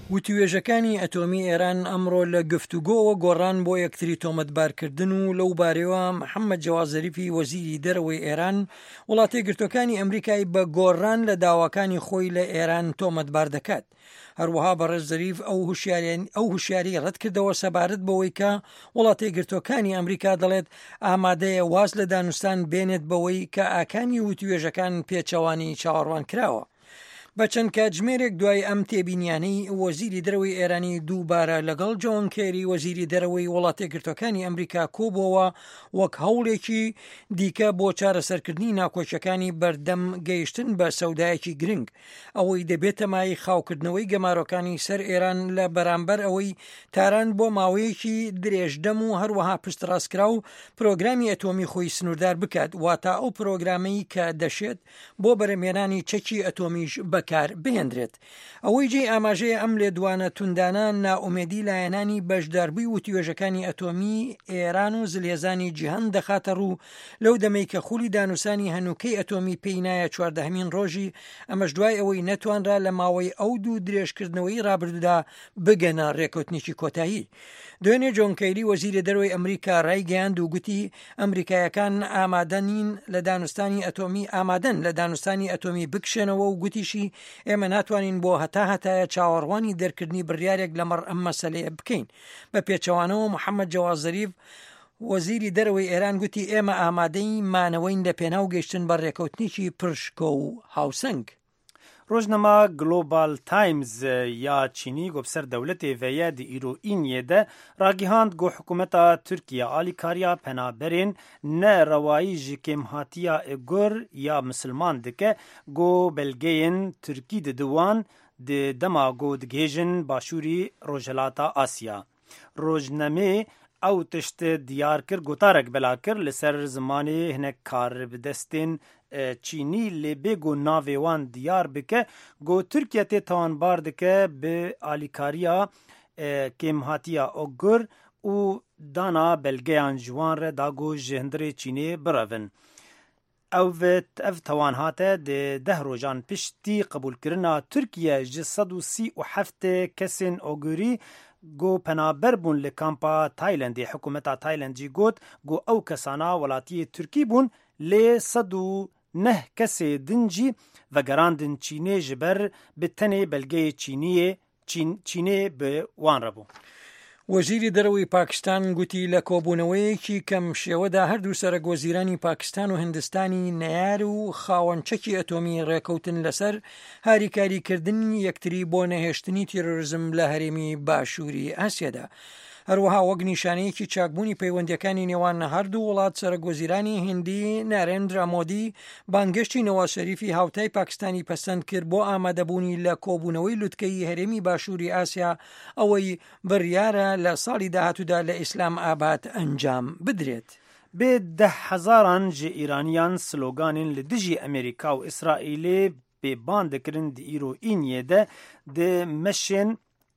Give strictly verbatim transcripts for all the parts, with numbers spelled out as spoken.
وتوێژەکانی ئەتۆمی ئێران ئەمڕۆ لە گفتوگۆوە گۆڕان بۆ یەکتری تۆمەتبارکردن و لەو بارەوە محەممەد جەواد زەریفی وەزیری دەرەوەی ئێران وڵاتە یەکگرتوەکانی ئەمریکای بە گۆڕان لە داواکانی خۆی لە ئێران تۆمەتبار دەکات. هەروەها بەڕێز زەریف ئەو ئەو هوشیاری ڕەت کردەوە سەبارەت بەوەی کە وڵاتە یەکگرتوەکانی ئەمریکا دەڵێت ئامادەیە واز لە دانوستان بێنێت بەوەی کە ئاکانی وتوێژەکان پێچەوانی چاوەڕوان کراوە. بە چەند کاتژمێرێک دوای ئەم تێبینیانەی وەزیری دەرەوەی ئێرانی دووبارە لەگەڵ جۆن کێری وەزیری دەرەوەی وڵاتە یەکگرتوەکانی ئەمریکا کۆبووەوە وەک هەوڵێکی دیکە بۆ چارەسەرکردنی ناکۆچەکانی بەردەم گەیشتن بە سەودایەکی گرنگ ئەوەی دەبێتە مای خاوکردنەوەی گەمارۆکانی سەر ئێران لە بەرامبەر ئەوەی تاران بۆ ماوەیەکی درێژدەم و هەروەها پشتڕاستکرا و پرۆگرامی ئەتۆمی خۆی سنووردار بکات واتە ئەو پرۆگرامەی کە دەشێت بۆ بەرەمێنانی چەکی ئەتۆمیش بەکار بهێنرێت. ئەوەی جێ ئاماژەیە ئەم لێدوانە توندانە ناومێدی لایەنانی بەشداربووی وتوێژەکانی ئەتۆمی ئێران و زلێزانی جیهان دەخاتە ڕوو لەو دەمەی کە خولی دانووسانی هەنووکەی ئەتۆمی پێی نایە چواردەهەمین ڕۆژی ئەمەش دوای ئەوەی نەتوانرا لە ماوەی ئەو دوو درێژکردنەوەی ڕابردوودا بگەنە ڕێکوتنیی کۆتایی. دوێنێ جۆن کێری وەزیری دەرەوەی ئەمریکا ڕایگەیاند و گوتی ئەمریکایەکان ئامادەنین لە دانوستانی ئەتۆمی ئامادەن لە دانوستانی ئەتۆمی بکشێنەوە و گوتیشی ئێمە ناتوانین بۆ هەتا هەتایە چاوەڕوانی دەرکردنی بڕیارێک لەمەڕ ئەم مەسەلەیە بکەین. بە پێچەوانەوە محەممەد جەواد زەریف وەزیری دەرەوەی ئێران گوتی ئێمە ئامادەی مانەوەین لە پێناو گەیشتن بە ڕێکەوتنیی پرشکۆ و هاوسنگ. روزنامه گلوبال تایمز یا چینی گفسر دولت ویا دی ایرو اینیه ده راگیهاند گو حکومتا ترکیه آلی کاریا پنابرین نه روایی جکم هاتیا اگر یا مسلمان دکه گو بلگین ترکی ده دوان ده دما گو دگیجن باشوری روجلاتا آسیا. روزنامه او تشت دیار کر گوتارک بلا کر لسر زمانی هنک کار بدستین چینی لبگو ناویوان دیار بکه گو ترکیه تی توان باردکه به آلیکاریا کمهاتیا اگر و دانا بلگیان جوان ره داگو جهندر چینی براون. او اف توان هاته ده ده روزان پشتی قبول کرنا ترکیه جسد و سی و هفت کسین اگری گو پنابر بون لکامپا تایلندی حکومتا تایلندی گوت گو او کسانا ولاتی ترکی بون لی صدو نه کسی دنجی و گراندن چینی جبر به تنه بلگه چینی چین چینی به وان ربو. وەزیری دەرەوەی پاکستان گوتی لە کۆبوونەوەیەکی کەم شێوەدا هەردوو سەرۆکوەزیرانی پاکستان و هندستانی نەیار و خاوەنچەکی ئەتۆمی ڕێکەوتن لەسەر هاریکاریکردنی یەکتری بۆ نەهێشتنی تیرۆریزم لە هەرێمی باشووری ئاسیادا. هەروەها وەک نیشانەیەکی چاکبوونی پەیوەندیەکانی نێوان هەردوو وڵات سەرۆکوەزیرانی هیندی نارێندرا مۆدی بانگەشتی نەواز شەریفی هاوتای پاکستانی پەسەند کرد بۆ ئامادەبوونی لە کۆبوونەوەی لوتکەی هەرێمی باشووری ئاسیا ئەوەی بڕیارە لە ساڵی داهاتوودا لە ئیسلام ئاباد ئەنجام بدرێت. بێ ده هەزاران جێ ئیرانیان سلۆگانین لە دژی ئەمریکا و ئیسرائیلێ بێبان دەکردن دی ئیرۆ ئینیە دە دە مەشێن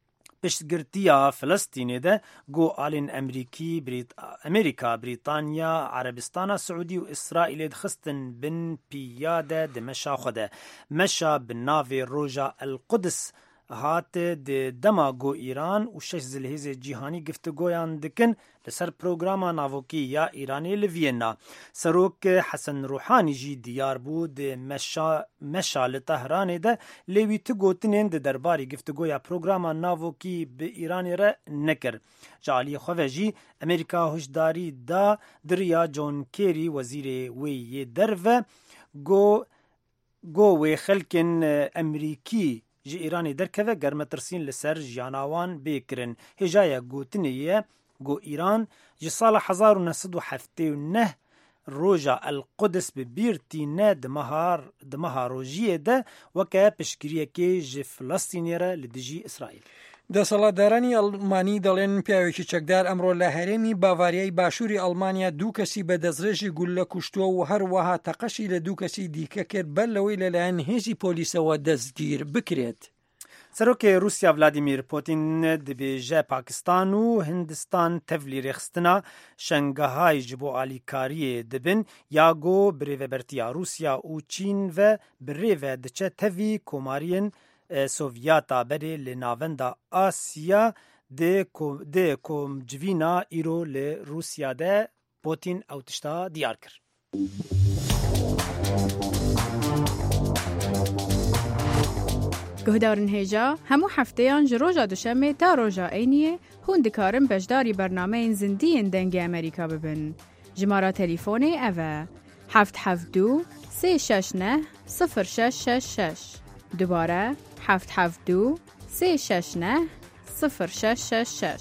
پشتگirtiya Filistinê de got alên Emerîkî, Amerîka, Brîtanya, Erebistana Siûdî û İsraîlê dixistin bin pîya de di meşa xwe de. Meşa bi navê Roja El-Quds hate di dema got Îran û şeş zilhêzê cîhanî giftugoyan dikin li ser programa navokî ya Îranê li Viyena. Serok Hesen Ruhanî jî diyar bû di meşa meşa li Tehranê de lê wî tu gotinên di derbarê giftugoya programa navokî bi Îranê re nekir. Ji aliyê xwe ve jî Amerîka hişdarî da diriya John Kerry wezîrê wê yê derve got got wê xelkên Emerîkî ji Îranê derkeve germetirsîn li ser jiyana wan bêkirin. Hêjaya gotinê ye got Îran ji sala hezar û neh sed û heftê û neh Roja El-Quds bi bîr tîne di meha rojiyê de weke piştgiriyekê ji Filistînê re li dijî İsraîl. دەسەڵاتدارانی ئەڵمانی دەڵێن پیاوێکی چەکدار ئەمڕۆ لە هەرێمی باڤاریای باشووری ئەڵمانیا دوو کەسی بە دەستڕێژی گولە کوشتووە و هەروەها تەقەشی لە دوو کەسی دیکە کرد بەر لەوەی لەلایەن هێزی پۆلیسەوە دەستگیر بکرێت. سەرۆکê رووسیا ڤلادیمیر پۆتین dibêje Pakistan û Hindistan tevlî rêxistina şengehayê ji bo alîkariyê dibin ya got bi rêvebertiya Roosya û Çîn ve bi rêve diçe tevî komariyên سوڤیاتا berê li navenda Asya dê komcivîna îro li Rûsya de Putin ew tişta diyar kir. Guhdarên hêja hemû hefteyan ji roja duşemê ta roja Eyniyê hûn dikarin beşdarî bernameyên zindiyên dengê Amerîka bibin. Jimara telîfonê ev e heft heft du sê şeş neh sıfır şeş şeş şeş. Dubare heft heft du sê şeş neh sıfır şeş şeş şeş.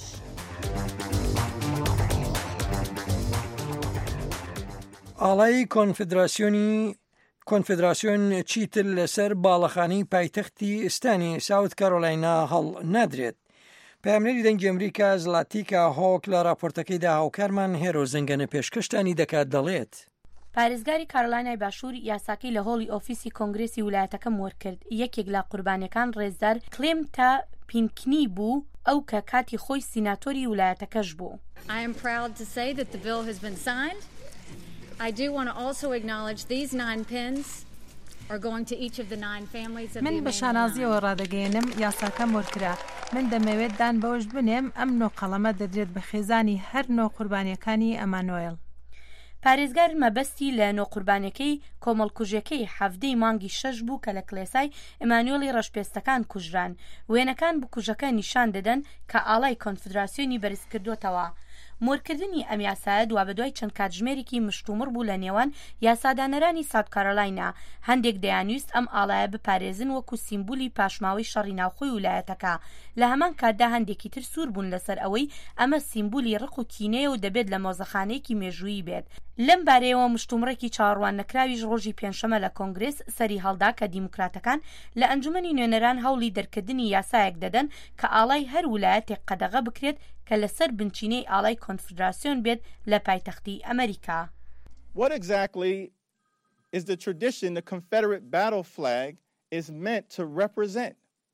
ئاڵای کۆنفدراسیۆنی کۆنفدراسیۆن چیتر لەسەر باڵەخانەی پایتەختی ئستانی ساوت کارۆلاینا هەڵ نادرێت. پامنەری دەنگی ئەمریکا زلاتیکا هۆک لە راپۆرتەکەیدا هاوکارمان هێرۆ زەنگەنە پێشکەشتانی دەکات دەڵێت. پارێزگاری کارۆلاینای باشوور یاساکەی لە هۆڵی ئۆفیسی کۆنگرێسی ویلایەتەکەم وەرکرد. یەکێک لە قوربانیەکان ڕێزدار کلێم تا پینکنی بوو ئەو کە کاتی خۆی سیناتۆری ویلایەتەکەش بوو. I am proud to say that the bill has been signed. I do want to also acknowledge these nine pins are going to each of the nine families of the من بەشانازیەوە ڕادەگەێنم یاساکەم وەرکرا. من دەمەوێت دان بەوەش بنێم ئەم نۆ قەڵەمە دەدرێت بە خێزانی هەر نۆ قوربانیەکانی ئەمانوێل. پارێزگار مەبەستی لە نۆ قوربانیەکەی کۆمەڵکوژیەکەی حەڤدەی مانگی شەش بوو کە لە کلێسای ئەمانوێلی ڕەشپێستەکان کوژران. وێنەکان بکوژەکە نیشان دەدەن کە ئاڵای کۆنفدراسیۆنی بەرز کردوتەوە. مۆرکردنی ئەم یاسایە دوا بەدوای چەند کاتژمێرێکی مشتومڕ بوو لە نێوان یاسادانەرانی ساوت کارۆلاینا. هەندێک دەیانویست ئەم ئاڵایە بپارێزن وەکو سیمبولی پاشماوەی شەڕی ناوخۆی ویلایەتەکە. لە هەمان کاتدا هەندێکی تر سوور بوون لەسەر ئەوەی ئەمە سیمبولی ڕق و کینەیە و دەبێت لە مۆزەخانەیەکی مێژوویی بێت. لەم بارەیەوە مشتومڕێکی چاوەڕوان نەکراویش ڕۆژی پێنجشەمە لە کۆنگرێس سەری هەڵدا کە دیموکراتەکان لە ئەنجومەنی نوێنەران هەوڵی دەرکردنی یاسایەک دەدەن کە ئاڵای هەر ویلایەتێک قەدەغە بکرێت کە لەسەر بنچینەی ئاڵای کۆنفدراسیۆن بێت لە پایتەختی ئەمریکا. What exactly is the tradition the Confederate battle flag is meant to represent?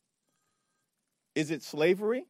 Is it slavery?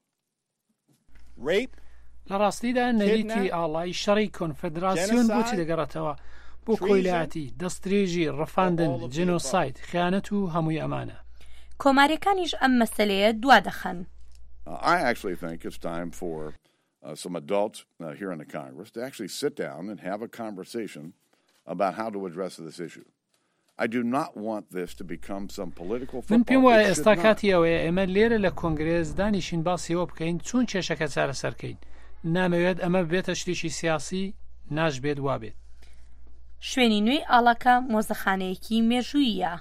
Rape? لە ڕاستیدا نەریتی ئاڵای شەڕی کۆنفدراسیۆن بۆچی دەگەڕێتەوە بۆ کۆیلاتی دەستدرێژی ڕەفاندن جنۆساید خیانەت و هەمووی ئەمانە. کۆماریەکانیش ئەم مەسەلەیە دوا دەخەن. I actually think it's time for uh, some adults uh, here in the Congress to actually sit down and have a conversation about how to address this issue. I do not want this to become some political football. من پێم وایە ئێستا کاتی ئەوەیە ئێمە لێرە لە کۆنگرێس دانیشین باسیەوە بکەین چۆن کێشەکە چارەسەرکەین. نامەوێت ئەمە بێتە شتێکی سیاسی ناشبێت وابێت. شوێنی نوێی ئاڵاکە مۆزەخانەیەکی مێژوویە.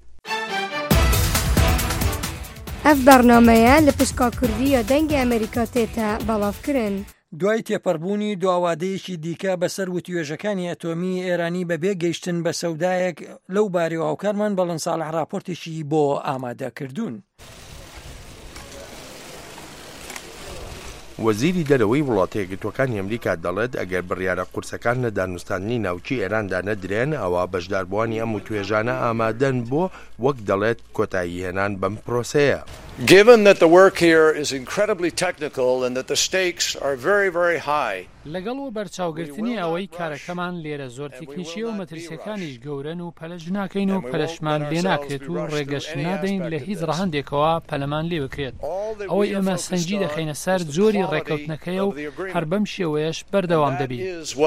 ئەف بەرنامەیە لە پشکاکردیە دەنگی ئەمریکا تێتە بەڵاوکردن. دوای تێپەڕبوونی دواوادەیەکی دیکە بەسەر وتوێژەکانی ئەتۆمی ئێرانی بەبێ گەیشتن بە سەودایەک لەو بارەوە هاوکارمان بەڵەن ساڵح راپۆرتێکی بۆ ئامادەکردوون. وەزیری دەرەوەی وڵاتە یەکگرتووەکانی ئەمریکا دەڵێت ئەگەر بڕیارە قورسەکان لە دانوستانی ناوچی ئێراندا نەدرێن ئەوە بەشداربووانی ئەم وتوێژانە ئامادەن بۆ وەک دەڵێت کۆتایی هێنان بەم پرۆسەیە. Given that the work here is incredibly technical and that the stakes are very very high. لەگەڵ و بەرچاوگرتنی ئەوەی کارەکەمان لێرە زۆر تکنیکی و مەترسیەکانیش گەورەن و پەلەش ناکەین و پەلەشمان لێ ناکرێت و ڕێگەش نادەین لە هیچ ڕەهەندێکەوە پەلەمان لێ بکرێت. ئەوەی ئێمە سەنجی دەخینە سەر جۆری ڕێکەوتنەکەیە و هەر بەم شێوەیەش بەردەوام دەبێت.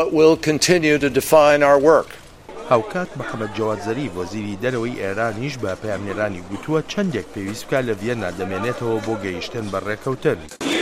هاوکات محەممەد جەواد زەریف وەزیری دەرەوەی ئێرانیش بە پەیامنێرانی گوتووە چەندێک پێویست بکات لە ڤیەنا دەمێنێتەوە بۆ گەیشتن بە ڕێکەوتن.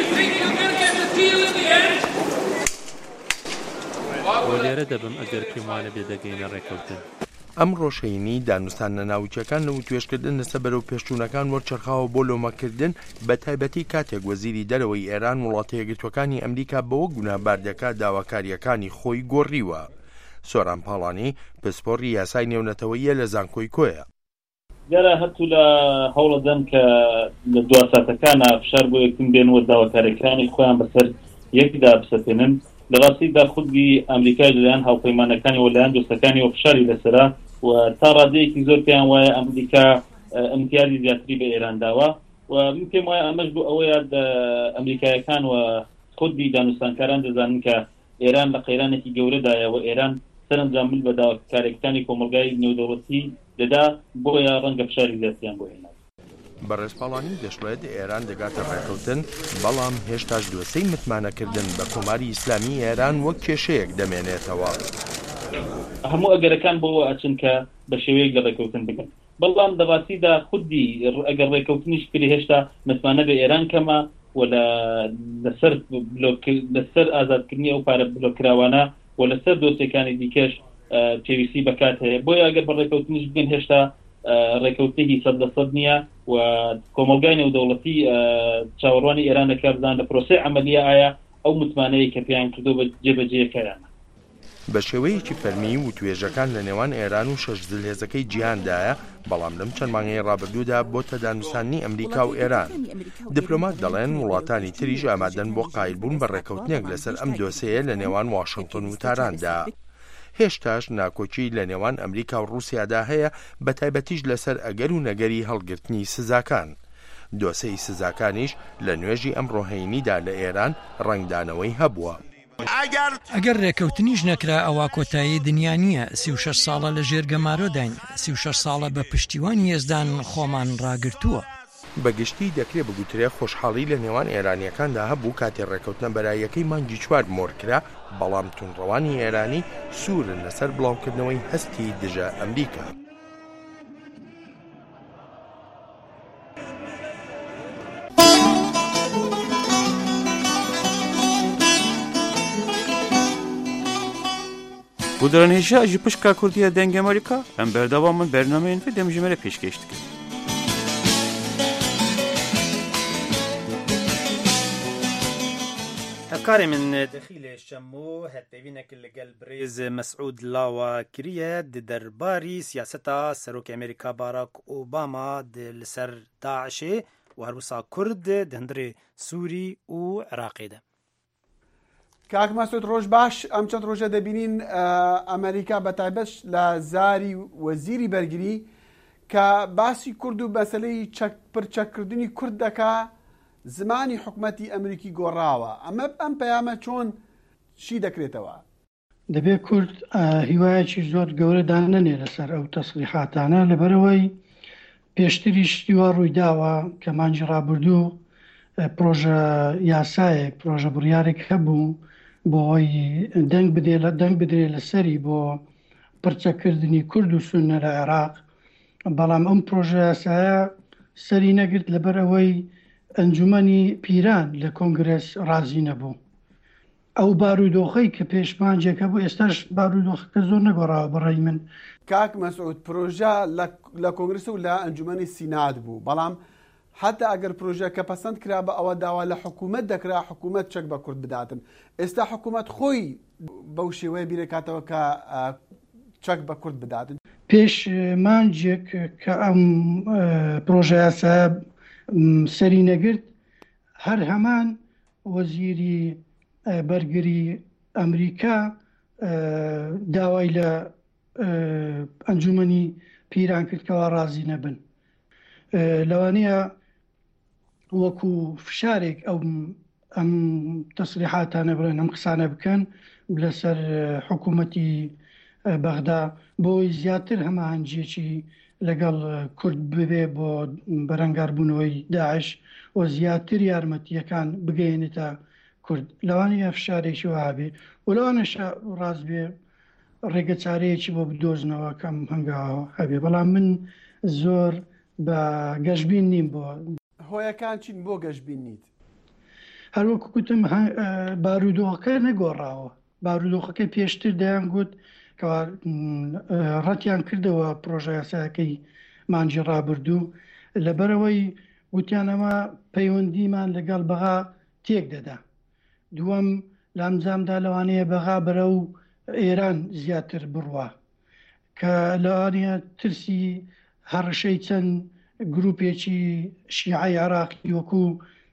بۆ لێرە دەبم ئەگەر پێم وانە بێ دەگەینە ڕێکەوتن. ئەم ڕۆژەینی دانوستانە ناوچەکان لە وتوێژکردن لەسەر بەرەو پێشچوونەکان وەرچەرخاوە بۆ لۆمەکردن بە تایبەتی کاتێک وەزیری دەرەوەی ئێران وڵاتە یەکگرتووەکانی ئەمریکا بەوە گونابار دەکات داواکاریەکانی خۆی گۆڕیوە. سۆران پاڵانی پسپۆڕی یاسای نێونەتەوەیە لە زانکۆی کۆیە. دیارە هەرتوو لە هەوڵەدەن کە لە دواساتەکانە فشار بۆ یەکتن بێنەوە داواکاریەکانی خۆیان بەسەر یەکدا بسەتێنن. لە ڕاستیدا خودی ئەمریکای لەلایەن هاوپەیمانەکانی و لەلایەن دۆستەکانی و فشاری لەسەرا و تا ڕادەیەکی زۆر پێیان وایە ئەمریکا ئیمتیازی زیاتری بە ئێران داوە و من پێم وایە ئەمەش بۆ ئەوەیە ئەمریکایەکان و خودی دانوستانکاران دەزانن کە ئێران لە قەیرانێکی گەورەدایە و ئێران سەرنجام بە داواکاریەکانی کۆمەلگای نێودەوڵەتی دەدا بۆیە ڕەنگە فشاری زیاتریان بۆ هێنا. بەڕێزپاڵانی دەشڵێت ئێران دەگاتە ڕێکەوتن بەڵام هێشتاش دووسەی متمانەکردن بە کۆماری ئیسلامی ئێران وەک کێشەیەک دەمێنێتەوە. هەموو ئەگەرەکان بۆ ئەچن کە بە شێوەیەک لە ڕێکەوتن بکەن، بەڵام دەباسیدا خودی ئەگەر ڕێکەوتنیش کردی هێشتا متمانە بە ئێران کەمە و لەسەر لەسەر ئازادکردنی ئەو پارە بلۆکراوانە و لەسەر دۆسیەکانی دیکەش پێویستی بەکات هەیە. بۆیە ئەگەر بە ڕێکەوتنیش بگەن هێشتا ڕێکەوتێکی سەد لە سەد نییە و کۆمەلگای نێودەوڵەتی چاوەڕوانی ئێرانەکە بزان لە پرۆسەی عەمەلیە ئایا ئەو متمانەیە کە پێیان کردو بە جێبەجێکەیانە. بە شێوەیەکی فەرمی و توێژەکان لە نێوان ئێران و شەش جلهێزەکەی جیهاندایە، بەڵام لەم چەند مانگەی ڕابردوودا بۆتە دانووسانی ئەمریکا و ئێران. دیپلۆمات دەڵێن وڵاتانی تریش ئامادەن بۆ قایلبوون بە ڕێکەوتنێک لەسەر ئەم دۆسەیە لە نێوان واشنگتن و تاراندا. هێشتاش ناکۆچی لە نێوان ئەمریکا و رووسیادا هەیە، بە تایبەتیش لەسەر ئەگەر و نەگەری هەڵگرتنی سزاکان. دۆسەی سزاکانیش لە نوێژی ئەم ڕۆهینیدا لە ئێران ڕنگدانەوەی هەبووە. ئەگەر ڕێکەوتنیش نەکرا ئەوە کۆتایی دنیا نییە. سی و شەش ساڵە لە ژێر گەمارۆداین، سی و شەش ساڵە بە پشتیوانی هێزدان خۆمان ڕاگرتووە. بەگشتی دەکرێت بگوترێ خۆشحاڵی لە نێوان ئێرانیەکاندا هەبوو کاتێ ڕێکەوتنە بەرایەکەی مانگی چوار مۆرکرا، بەڵام تونڕەوانی ئێرانی سوورن لەسەر بڵاوکردنەوەی هەستی دژە ئەمریکا. Bu dönemde ji pişka Kurdiya deng Amerika em berdewamın bernameyên ve demjimere pêşkêş dikin. هەکارێ من دەخیلێ شەمۆ هەتپێوینێک لەگەل برێز مەسعود لاوە کریە di derbarî siyaseta Serokê Amerîka Barack Obama لەسەر داعشê û herwisa Kurd di hundirê Sûrî û Iraqê de. کاک مەسعود ڕۆژ باش. ئەم چەند ڕۆژە دەبینین ئەمریکا بەتایبەت لە زاری وەزیری بەرگری کە باسی کورد و مەسەلەی پرچەکردنی کورد دەکا، زمانی حکومەتی ئەمریکی گۆڕاوە. ئەمە ئەم پەیامە چۆن چی دەکرێتەوە؟ دەبێت کورد هیوایەکی زۆر گەورە دانەنێ لەسەر ئەو تەسریحاتانە، لەبەرەوەی پێشتری شتیوە ڕوویداوە کە مانگی ڕابردوو پرۆژە یاسایەک پرۆژە بڕیارێک هەبوو بۆ ئەوەی دەنگ بدێ لە دەنگ بدرێ لەسەری بۆ پرچەکردنی کورد و سونە لە عێراق، بەڵام ئەم پرۆژە یاسایە سەری نەگرت لەبەر ئەوەی ئەنجومەنی پیران لە کۆنگرس ڕازی نەبوو. ئەو بارودۆخەی کە پێشمانجێکە بوو ئێستاش بارودۆخەکە زۆر نەگۆڕاوە بەڕێی من. کاک مەسعود پرۆژە لە کۆنگرس و لە ئەنجومەنی سینات بوو، بەڵام حتا ئەگەر پرۆژەکە پەسەند کرا بە ئەوە داوا لە حکوومەت دەکرا حکوومەت چەک بە کورد بداتن. ئێستا حکوومەت خۆی بەو شێوەیە بیرەکاتەوە کە چەک بە کورد بداتن. پێش مانجێک کە ئەم پرۆژە یاسا سەری نەگرت، هەر هەمان وەزیری بەرگری ئەمریکا داوای لە ئەنجومەنی پیران کردکەوە ڕازی نەبن. لەوانەیە وەکو فشارێک ئەو ئەم تەسریحاتانە بڵێن ئەم قسانە بکەن لەسەر حکوومەتی بەغدا بۆی زیاتر هەماهەنگێکی لەگەڵ کورد ببێ بۆ بەرەنگاربوونەوەی داعش و زیاتر یارمەتیەکان بگەێنێتە کورد. لەوانەیە فشارێکی وابێ و لەوانەش ڕاست بێ ڕێگە چارەیەکی بۆ بدۆزنەوە کەم هەنگاوە هەبێ، بەڵام من زۆر بە گەشتبین نیم بۆ هۆیەکان چین بۆ گەشتبین نیت. هەروەکو گوتم بارودۆخەکە نەگۆڕاوە، بارودۆخەکە پێشتر دەیان گوت کە ڕەتیان کردەوە پرۆژە یاسایەکەی مانگی ڕابردوو، لەبەرەوەی گوتیان ئەمە پەیوەندیمان لەگەڵ بەغا تێک دەدا. دووەم لە ئەمجامدا لەوانەیە بەغا بەرە و ئێران زیاتر بڕوە کە لەوانەیە ترسی هەڕشەی چەند گروپێکی شیعی عراقی وەکو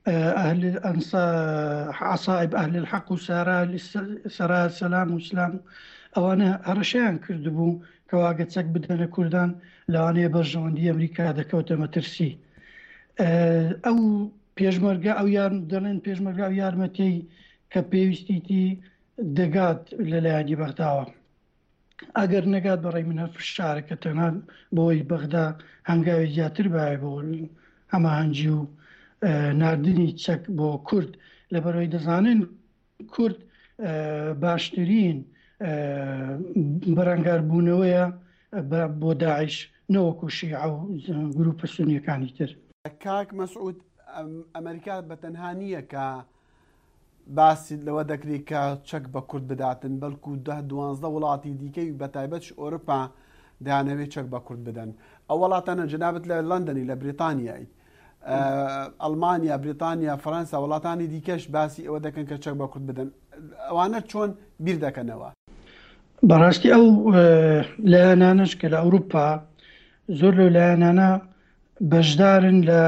عەسائب ئەهل الحەق و سەرا سەلام و ئیسلام ئەوانە هەڕشەیان کردبوو کە واگە چەک بدەنە کوردان، لەوانەیە بەرژەوەندی ئەمریکا دەکەوتە مەترسی. ئەو پێشمەرگە ئەو یار دەڵێن پێشمەرگە ئەو یارمەتەی کە پێویستیتی دەگات لەلایەنی بەغداوە. ئەگەر نەگات بەڕێی من هەر فشارێکە تەنها بۆی بەغدا هەنگاوی زیاتر باە بۆ هەماهەنگی و ناردنی چەک بۆ کورد لەبەرەوەی دەزانن کورد باشترین بەرەنگاربوونەوەیە بۆ داعش نەوەکو شیعە و گروپە سونیەکانی تر. کاک مەسعود ئەمریکا بەتەنها نییە کە باسی لەوە دەکرێت کە چەک بە کورد بداتن بەڵکو ده دوانزدە وڵاتی دیکەی بەتایبەت ئۆروپا دەیانەوێت چەک بە کورد بدەن. ئەو وڵاتانە جنابەت لە لەندەنی لە بریتانیایی ئەڵمانیا بریتانیا فەرەنسا وڵاتانی دیکەش باسی ئەوە دەکەن کە چەک بە کورد بدەن. ئەوانە چۆن بیر دەکەنەوە؟ بەڕاستی ئەو لایەنانش کە لە ئەوروپا زۆر لەو لایەنانە بەشدارن لە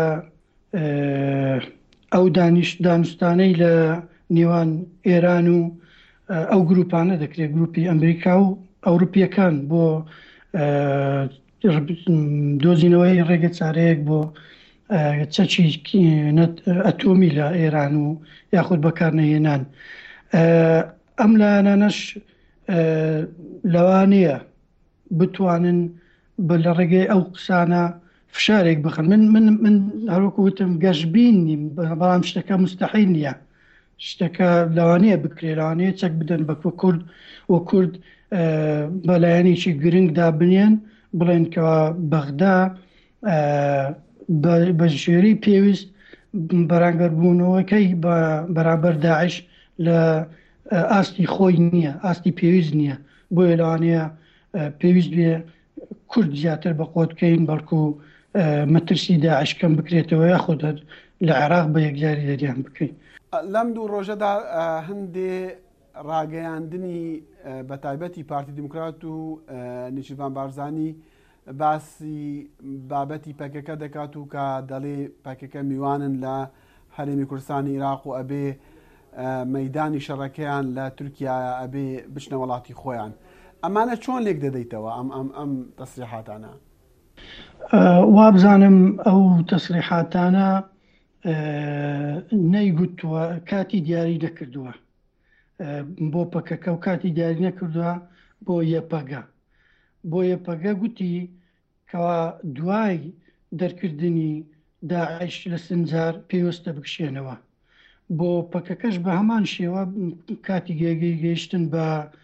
ئەو دانوستانەی لە نێوان ئێران و ئەو گروپانە دەکرێت گروپی ئەمریکا و ئەوروپیەکان بۆ دۆزینەوەی ڕێگە چارەیەک بۆ چەکی ئەتۆمی لە ئێران و یاخود بەکارنەهێنان. ئەم لایەنانەش لەوانەیە بتوانن بە لە ڕێگەی ئەو قسانە فشارێک بخن. من من من هەروەکو وتم گەشتبین نیم بەڵام شتەکە مستەحیل نییە. شتەکە لەوانەیە بکرێت لەوانەیە چەک بدەن بە کورد و کورد بەلایەنێکی گرنگدا بنێن بڵێن کەوا بەغدا بە ژێری پێویست بەرامبەربوونەوەکەی بەرامبەر داعش لە ئاستی خۆی نییە، ئاستی پێویست نییە. بۆیە لەوانەیە پێویست بێ کورد زیاتر بە قۆتکەین بەڵکو مەترسی داعش کەم بکرێتەوە یاخود لە عێراق بە یەکجاری دەریان بکەین. لەم دوو ڕۆژەدا هەندێ ڕاگەیاندنی بە تایبەتی پارتی دیموکرات و نیشیروان بارزانی باسی بابەتی پەکەکە دەکات و کە دەڵێ پەکەکە میوانن لە هەرێمی کوردستانی عێراق و ئەبێ مەیدانی شەڕەکەیان لە تورکیا ئەبێ بچنە وڵاتی خۆیان. ئەمانە چۆن لێک دەدەیتەوە ئەم ئەم ئەم تەسریحاتانە؟ وابزانم ئەو تەسریحاتانە نەیگوتووە کاتی دیاری نەکردووە بۆ پەکەکە و کاتی دیاری نەکردووە بۆ یەپەگە. بۆ یەپەگە گوتی کەوا دوای دەرکردنی داعش لە سنجار پێویستە بکشێنەوە. بۆ پەکەکەش بە هەمان شێوە کاتی گەیشتن بە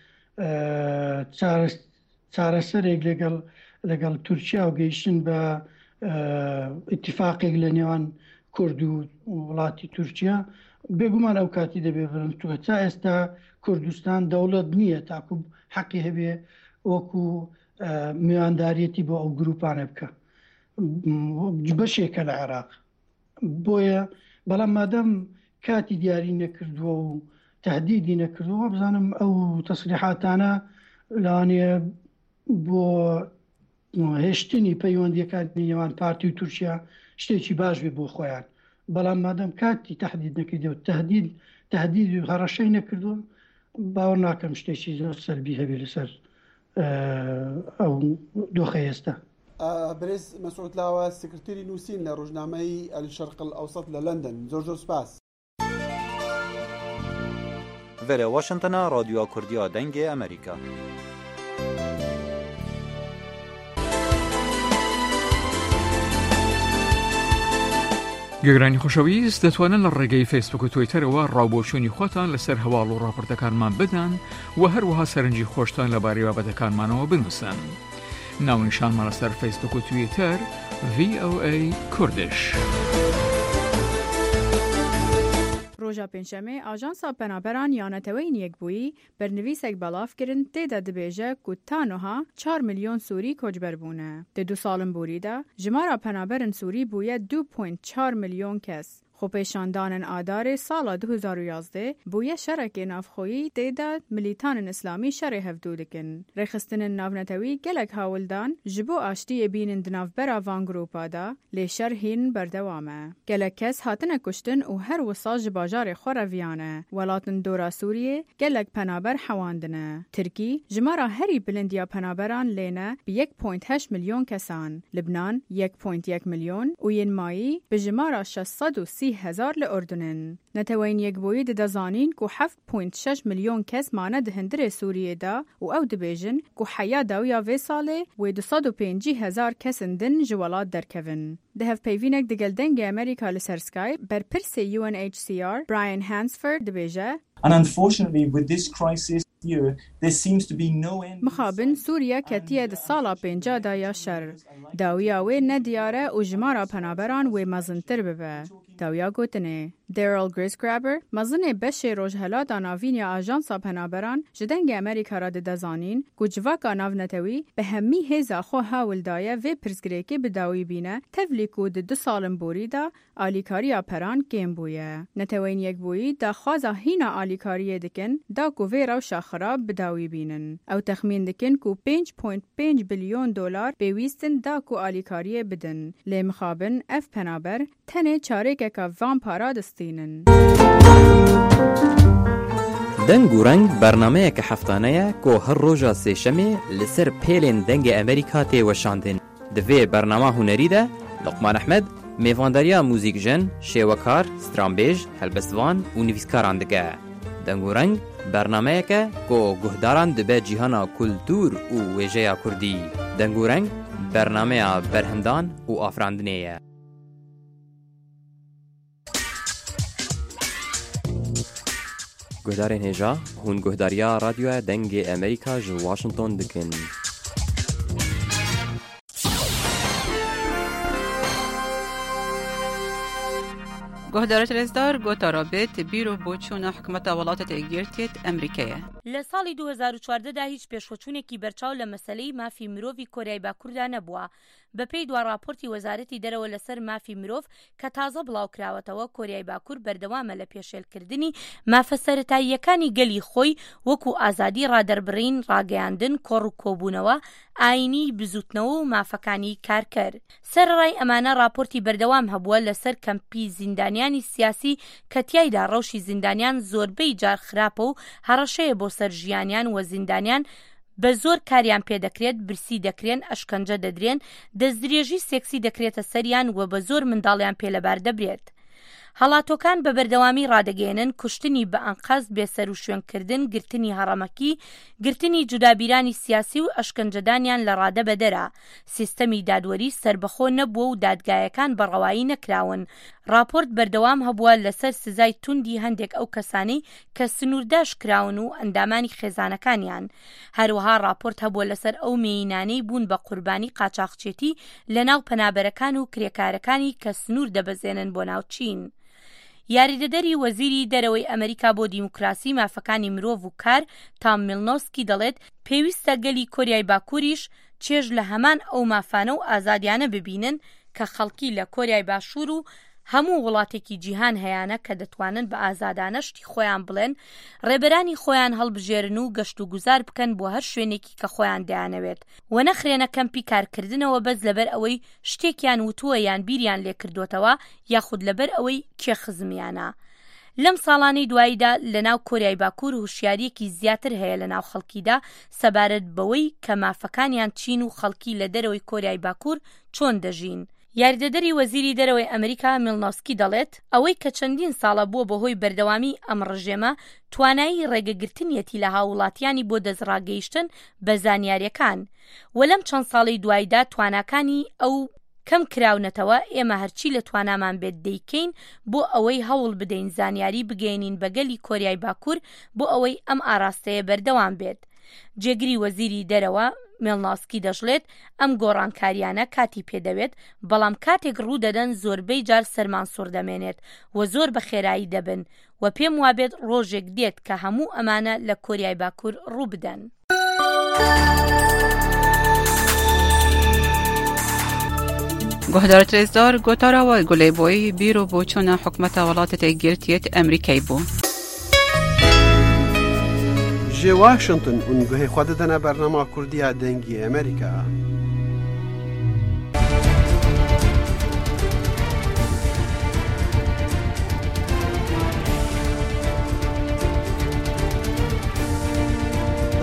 چارەسەرێک لەگەڵ لەگەڵ تورکیا و گەیشتن بە ئیتیفاقێک لە نێوان کورد و وڵاتی تورکیا بێگومان ئەو کاتی دەبێ بڕنتووە. تا ئێستا کوردستان دەوڵەت نییە تاکو حەقی هەبێ وەکو میوانداریەتی بۆ ئەو گروپانە بکە بەشێکە لە عێراق. بۆیە بەڵام مادەم کاتی دیاری نەکردووە و تهدیدی نەکردووە بزانم ئەو تەسریحاتانە لەوانەیە بۆ هێشتنی پەیوەندیەکانی نێوان پارتی و تورکیا شتێکی باش بێ بۆ خۆیان. بەڵام مادەم کاتی تهدید نەکردەوە تهدید تهدید و هەڕەشەی نەکردووە باوەڕ ناکەم شتێکی زۆر سەربی هەبێ لەسەر ئەو دۆخە ئێستا. برێز مەسعود لاوە سکرتێری نووسین لە ڕۆژنامەی ئەلشەرق ئەوسەط لە لەندەن. زۆر زۆر سپاس. Vere Washington'a Radyoya Kurdiya Dengê Amerîka. گەگرانی خۆشەویست دەتوانن لە ڕێگەی فیسبوک و تویتەرەوە ڕاوبۆچوونی خۆتان لەسەر هەواڵ و ڕاپۆرتەکانمان بدەن و هەروەها سەرنجی خۆشتان لەبارەی بابەتەکانمانەوە بنووسن. ناونیشانمان لەسەر فیسبوک و تویتەر ڤی ئۆ ئەی کوردش. ڕۆژا پێنجشەمێ ئاژانسا پەنابەران یانەتەوەی یەکبووی بەرنڤیسێک بەڵافکردن تێدا دەبێژە ku تانۆها چار ملیۆن سووری کۆچبەر بوونە. دە دوو ساڵم بوریدا ژمارە پەنابەرن سووری بوویە دو پوینت چار ملیۆن کەس. خۆپێشاندانن ئادارێ ساڵا دو هەزار و یازدە بوویە شەرەکێ نافخۆیی تێدا ملیتانن ئیسلامی شەڕێ هەفتوو دکن. ڕێخستنن ناونەتەوی gelek هاوڵدان ji bo aştiyê bînin di navbera van grûpa da lê şer hîn berdewam e. Gelek kes hatine kuştin û her wisa ji bajarê xwe reviyane. Welatên dora Sûriyê gelek penaber hewandine. Tirkî jimara herî bilindiya penaberan lêne bi yek point heşt milyon kesan. Libnan yek point yek milyon û yên mayî bi jimara şeş sed û sî سی هزار لأردنن. نتوین یک بوی ده زانین کو هفت پوینت شش میلیون کس مانه ده هندر سوریه دا و او دبیجن کو حیا داویا وی ساله و دو صد و پنجی هزار کس اندن جوالات درکوین. ده هف پیوینک دگل دنگ امریکا لسر سکای بر پرس یو ان ایچ سی آر براین هانسفورد دبیجه. And unfortunately, with this crisis here, there seems to be no end. مخابن سوریا کتیه ده سالا پنجا دا یا شر. داویا وی ندیاره و جمارا پنابران وی مزنتر ببه. داویا گوتنه. دیرل گریسگرابر مزنه بشه روژهلا دا ناوینیا آجانسا پنابران جدنگ امریکا را ده دزانین گو جواکا ناو نتوی به همی هیزا خو هاول دایه و پرزگریکی بداوی بینه تفلیکو ده دو سالم بوری دا آلیکاریا پران گیم بویه. نتوین یک بویی دا خوازا هینا آلیکاریه دکن دا کو وی روشا خراب بداوی بینن. او تخمین دکن کو پنج پوینت پنج بیلیون دلار بیویستن دا کو آلیکاریه بدن. لی مخابن اف پنابر تنه چارک که وان پارا دستینن. دنگ و رنگ برنامه که هفتانه که هر روزا سه شنبه لسر پیلن دنگ امریکا تی وشاندن. دوی برنامه هنری ده لقمان احمد میوانداریا موزیک جن، شیوکار، سترامبیج، هلبستوان و نویسکاران دگه. دنگ و رنگ برنامه که که گهداران دبه جیهانا کلتور و ویژه کردی. دنگ و رنگ برنامه برهمدان و آفراندنیه. گهدارین هجا هون گهداریا رادیو دنگ امریکا جو واشنطن دکن. گهدارت رزدار گوتا رابط بیرو بوچون حکومت ولایت تگیرتیت امریکیه. لسالی دو هزار و چوارده ده هیچ پیشوچونێکی بەرچاو لە مەسەلەی مافی مرۆڤی کۆریای باکووردا نەبووە. بەپێی دوا راپۆرتی وەزارەتی دەرەوە لەسەر مافی مرۆڤ کە تازە بڵاوکراوەتەوە کۆریای باکوور بەردەوامە لە پێشێلکردنی مافە سەرەتاییەکانی گەلی خۆی وەکو ئازادی ڕادەربڕین، ڕاگەیاندن، کۆڕ و کۆبوونەوە، ئاینی بزوتنەوە و مافەکانی کارکەر. سەرڕای ئەمانە راپۆرتی بەردەوام هەبووە لەسەر کەمپی زیندانیانی سیاسی کە تیایدا ڕەوشی زیندانیان زۆربەی جار خراپە و هەڕەشەیە بۆ سەر ژیانیان و زیندانیان بە زۆر کاریان پێدەکرێت، برسی دەکرێن، ئەشکەنجە دەدرێن، دەستدرێژی سێکسی دەکرێتە سەریان و بە زۆر منداڵیان پێلەبار دەبرێت. هەڵاتۆکان بە بەردەوامی ڕادەگەێنن کوشتنی بە ئەنقەست بێسەر و شوێنکردن، گرتنی هەڕەمەکی، گرتنی جودابیرانی سیاسی و ئەشکەنجەدانیان لە ڕادە بەدەرە. سیستەمی دادوەری سربەخۆ نەبووە و دادگایەکان بەڕەوایی نەکراون. راپۆرت بەردەوام هەبووە لەسەر سزای توندی هەندێک ئەو کەسانەی کە سنوورداش کراون و ئەندامانی خێزانەکانیان. هەروەها راپۆرت هەبووە لەسەر ئەو مێینانەی بوون بە قوربانی قاچاقچێتی لەناو پەنابەرەکان و کرێکارەکانی کە سنوور دەبەزێنن بۆ ناو چین. یاریدەدەری وەزیری دەرەوەی ئەمریکا بۆ دیموکراسی مافەکانی مرۆڤ و کار تام میلنۆسکی دەڵێت پێویستە گەلی کۆریای باکووریش چێژ لە هەمان ئەو مافانە و ئازادیانە ببینن کە خەڵکی لە کۆریای باشوور و هەموو وڵاتێکی جیهان هەیانە کە دەتوانن بە ئازادانە شتی خۆیان بڵێن، ڕێبەرانی خۆیان هەڵبژێرن و گەشت و گوزار بکەن بۆ هەر شوێنێکی کە خۆیان دەیانەوێت و نەخرێنە کەمپی کارکردنەوە بەس لەبەر ئەوەی شتێکیان وتووە یان بیریان لێکردوتەوە یاخود لەبەر ئەوەی کێخزمیانە. لەم ساڵانی دواییدا لە ناو کۆریای باکوور هوشیاریەکی زیاتر هەیە لە ناو خەڵکیدا سەبارەت بەوەی کە مافەکانیان چین و خەڵکی لە دەرەوەی کۆریای باکوور چۆن دەژین. یاریدەدەری وەزیری دەرەوەی ئەمریکا میلنۆسکی دەڵێت ئەوەی کە چەندین ساڵە بووە بەهۆی بەردەوامی ئەم ڕژێمە توانایی ڕێگەگرتنیەتی لە هاوڵاتیانی بۆ دەستڕاگەیشتن بە زانیاریەکان و لەم چەند ساڵی دواییدا تواناکانی ئەو کەم کراونەتەوە ئێمە هەرچی لە توانامان بێت دەیکەین بۆ ئەوەی هەوڵ بدەین زانیاری بگەینین بەگەلی کۆریای باکوور بۆ ئەوەی ئەم ئاراستەیە بەردەوام بێت. جێگری وەزیری دەرەوە میلنۆسکی دەژڵێت ئەم گۆڕانکاریانە کاتی پێدەوێت بەڵام کاتێک ڕوو دەدەن زۆربەی جار سەرمانسوور دەمێنێت و زۆر بە خێرایی دەبن و پێم وابێت ڕۆژێک دێت کە هەموو ئەمانە لە کۆریای باکوور ڕوو بدەن. گهدارت رزدار گوتارا و گلی بوی بیرو بوچون حکومت ولایت تگیرتیت امریکای بو. جه واشنطن اونگوه خود دنه برنامه کردی دنگی امریکا.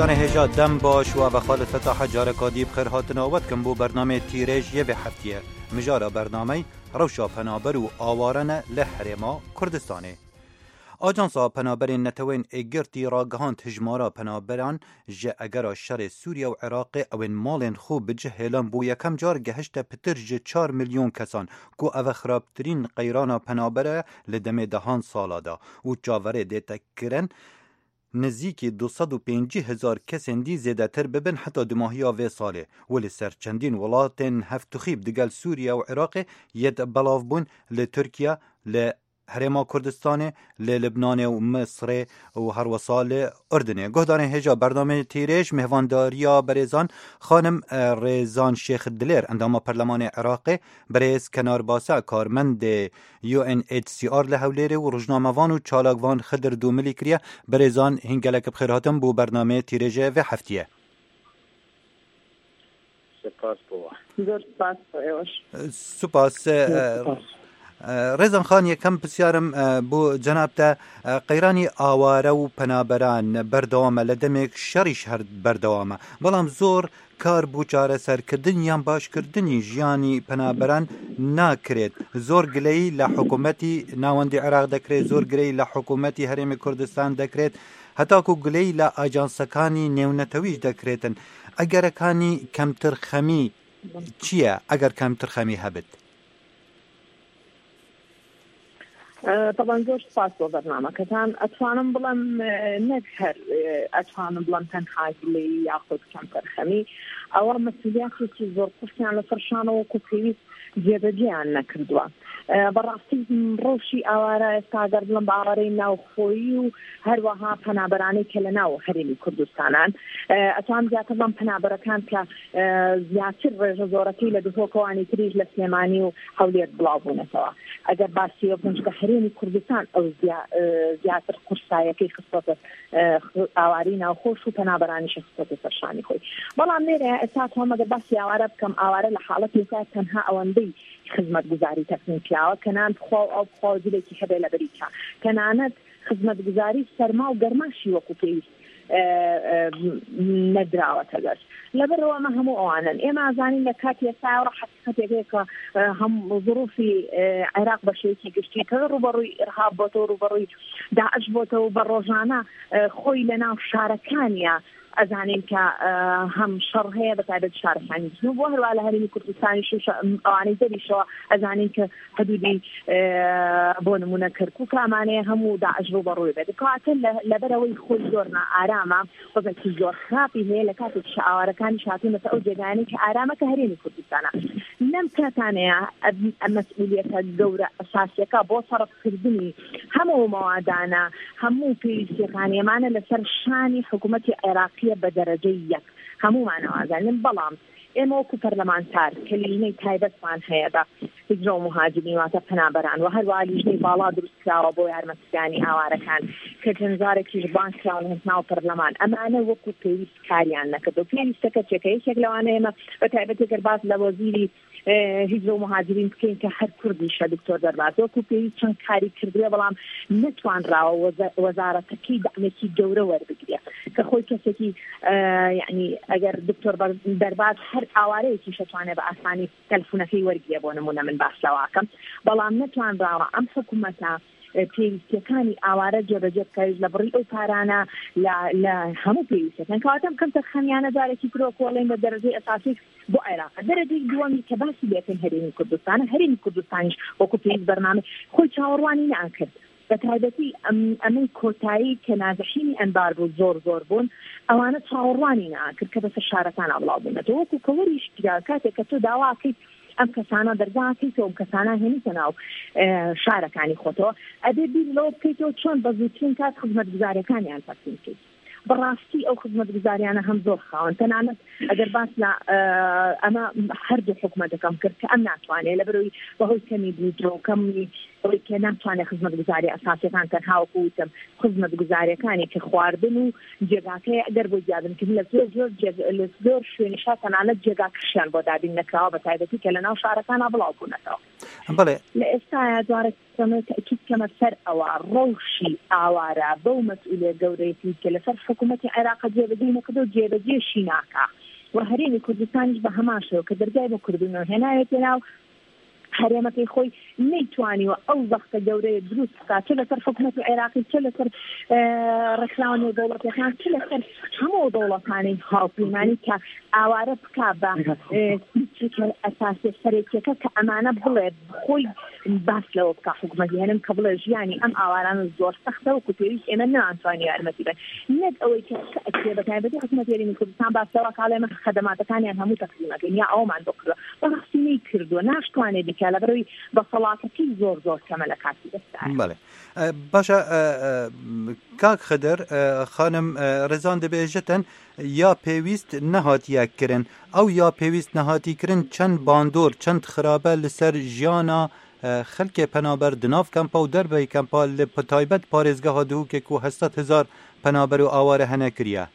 گهدان هجا دم باش و بخالت فتاح جارکادی بخیر هاتنا وقت کم بو برنامه تیرج یه هفتیه مجارا برنامه روشا پنابر و آوارن لحرما کردستانه. آجانسا پنابرین نتوین اگرتی را گهاند هجمارا پنابران جه اگر شر سوریا و عراق اوین مالین خوب بجه هیلان بو یکم جار گهشت پتر جه چار میلیون کسان کو او خرابترین قیرانا پنابره لدمه دهان سالادا و جاوره دیتا کرن نزیکی دوصد و پنجی هزار کسین دی زیده تر ببن حتی دماهی آوه ساله ولی سرچندین ولاتن هفتخیب دگل سوریا و عراق ید بلاف بون لترکیا ل هرما کردستان لبنان و مصر و هر وصال اردنه. گهدان هجا برنامه تیرش مهوانداریا برزان خانم رزان شیخ دلیر اندام پرلمان عراق برز کنار باسه کارمند یو ان ایچ سی آر لحولیر و رجناموان و چالاگوان خدر دو ملی کریا برزان هنگلک بخیراتم بو برنامه تیرش و هفتیه. سپاس بوا سپاس سپاس رزان خان یکم پسیارم بو جناب تا قیرانی آواره و پنابران بردوامه لدمک شریش هر بردوامه بلام زور کار بو چاره سر کردن یان باش کردنی جیانی پنابران ناکرید زور گلی لحکومتی ناوندی عراق دکرید زور گلی لحکومتی حرم کردستان دکرید حتی کو گلی لآجانسکانی نیونتویج دکریدن اگر کانی کمتر خمی چیه اگر کمتر خمی هبت طبعا زۆر سپاس بۆ بەرنامەکەتان ئەتوانم بڵێم نەک هەر ئەتوانم بڵێم تەنها گلەیی یاخود کەمتر خەمی ئەوە مەسئولیەتێکی زۆر قورسیان لە سەرشانەوە وەکو پێویست جێبەجێیان نەکردووە. بەڕاستی ڕۆژی ئاوارە ئێستا ئەگەر بڵم بە ئاوارەی ناوخۆیی و هەروەها پەنابەرانەی کە لە ناو هەرێمی کوردستانان ئەتوانم زیاتر بڵم پەنابەرەکان کە زیاتر ڕێژە زۆرەکەی لە دهۆکەوانی تریش لە سلێمانی و هەولێر بڵاو بوونەتەوە. ئەگەر باسیەوە بکەم کە هەرێمی کوردستان ئەو زیاتر قورسایەکەی خستۆتە ئاواری ناوخۆش و پەنابەرانیش خستۆتە سەرشانی خۆی. بەڵام لێرە ئێستا تۆم ئەگەر باسی ئاوارە بکەم ئاوارە لە حاڵەتێکا تەنها ئەوەندەی خزمەتگوزاری تەکنین پیاوە کەنان بخوا ئەو بخوا جلێکی هەبێ لە بەریکا کەنانەت خزمەتگوزاری سەرما و گەرماشی وەکو پێویست نەدراوەتە دەست لەبەرەوە ئەمە هەموو ئەوانن ئێمە ئازانین لە کاتی ئێستا حقیقەتێک کە هەم ظروفی عێراق بە شێوەیەکی گشتی کە ڕوبەڕووی ئیرهاب بۆتەوە ڕوبەڕووی داعش بۆتەوە بە ڕۆژانە خۆی لە ناو شارەکانیە ئەزانین کە هەم شەڕ هەیە بەتایبەت شارەکانی جنوب بۆ هەروە لە هەرێمی کوردستانیش ئەوانەی دەریشەوە ئەزانین کە حدودی بۆ نمونە کەرکووک ئەمانەیە هەموو داعش ڕوبەڕووی بێت کەواتە لەبەرەوەی خۆی زۆر نائارامە وەزێکی زۆر خراپی هەیە لە کاتێکی ئاوارەکانی هاتوونەتە ئەو جێگانەی کە ئارامەکە هەرێمی کوردستانە لەم کاتانەیە مەسئولیەتە گەورە ئەساسیەکە بۆ سەرفکردنی هەموو مەوادانە هەموو پێویستیەکانی ئەمانە لەسەر شانی حکوومەتی عێراقی بە دەرەجەی یەک هەمومانەوازانن بەڵام ئێمە وەکو پەرلەمانتار کەلیژنەی تایبەتمان هەیە بە هیجرە و مهاجرین واتە پەنابەران و هەروە لیژنەی باڵا دروستکراوە بۆ یارمەتیدانی ئاوارەکان کە چەندجارێکیش بان کراون ناو پەرلەمان ئەمانە وەکو پێویست کاریان نەکردو پێویستەکە چێکە یەکێک لەوانە ئێمە بە تایبەتێکەر باس لە وەزیری هیجرە و مهاجرین بکەین کە هەر کوردیشە دکتۆر دەرباز وەکو پێویست چەند کاری کردووە بەڵام نەتوانراوە وەزارەتەکەی دەعمێکی گەورە وەربگرێ کە خۆی کەسێکی یعنی ئەگەر دکتۆر دەرباز هەر ئاوارەیەکی شەتوانێت بە ئاسانی تەلفونەکەی وەرگێ بۆ نمونە من باس لەواکەم بەڵام نەتوانراوە ئەم حکوومەتە پێویستیەکانی ئاوارە جێبەجێ بکەیت لە بڕی ئەو پارانە لە هەموو پێویستەکان کەواتەم کەمتە خەمیانە جارێکی کرۆکۆڵێن بە دەرەجەی ئەساسی بۆ عێراق دەرەجەی دووەمی کە باسی لێکن هەرێمی کوردستانە هەرێمی کوردستانیش وەکو پێویست بەرنامە خۆی چاوەڕوانی ناکرد بە تایبەتی ئەمەی کۆتایی کە نازەحینی ئەنبار بوو زۆر زۆر بوون ئەوانە چاوەڕوانی ناکرد کە بەسەر شارەکانە بڵاو بوونەتەوە وەکو کەوەریش کرا کاتێک کە تۆ داواکەیت ئەم کەسانە دەرگاکەیتەوە ئەم کەسانە هێنیتە ناو شارەکانی خۆتەوە ئەبێ بیر لەوە بکەیتەوە چۆن بە زووترین کات خزمەتگوزاریەکانیان تەقسیم بکەیت بەڕاستی ئەو خزمەتگوزاریانە هەم زۆر خاوەن تەنانەت ئەگەر باس لە ئەمە هەردوو حکومەتەکەم کرد کە ئەم ناتوانێت لەبەرەوەی بەهۆی کەمی بودجە و کەمی ئەوەی کە ناتوانێت خزمەت گوزاری ئەساسیەکان کە هاوکوتم خزمەت گوزاریەکانی کە خواردن و جێگاکەی ئەگەر بۆ دیابنکردن لە زۆر زۆر لە زۆر شوێنیشا تەنانەت جێگا کشیان بۆ دابین نەکراوە بە تایبەتی کە لە ناو شارەکانە بڵاو بوونەتەوە. بەڵێ لە ئێستا دوارە تاکید کەمە سەر ئەوە ڕەوشی ئاوارە بەو مەسئولێ گەورەیەتی کە لەسەر حکوومەتی عێراق جێبەجێ نەکردو و جێبەجێشی ناکا و هەرێمی کوردستانیش بە هەماشەوە کە دەرگای بۆ کردنەوە هێناوێتە ناو هەرێمەکەی خۆی نەیتوانیوە ئەو وەختە گەورەیە دروست بکات چ لەسەر حکوومەت عێراقی چ لەسەر ڕێکخراوە دەوڵەتەکان چ لەسەر هەموو دەوڵەتانی هاوپەیمانی کە ئاوارە بکا بە ئەساسی سەرێکیەکە کە ئەمانە بڵێ خۆی باس لەوە بکە حکوومەتی هێنم کە بڵێ ژیانی ئەم ئاوارانە زۆر سەختە و کوپێویست ئێمە ناتوانین یارمەتی بن نەک ئەوەی کە ئەکرێ بە تایبەتی حکوومەت هێرمی کوردستان باسەوە کاڵێمە خەدەماتەکانیان هەموو تەقسیمەکەین یا ئەومان بۆ کردووە بەڕاستی نەیکردووە ناشتوانێت بکە لەبەرەوەی بەسەڵاتەتی زۆر زۆر کەمە لە کاتی دەستا. بەڵێ باشە کاک خدر خانم ڕێزان دەبێژێتن یا پێویست نەهاتیەکردن ئەو یا پێویست نەهاتیکردن چەند باندۆر چەند خراپە لەسەر ژیانە خەلکێ پەنابەر دناف کەمپا و دەربەی کەمپا لە تایبەت پارێزگەها دووکێک و هەستاد هزار پەنابەر و ئاوارە هەنە کریە.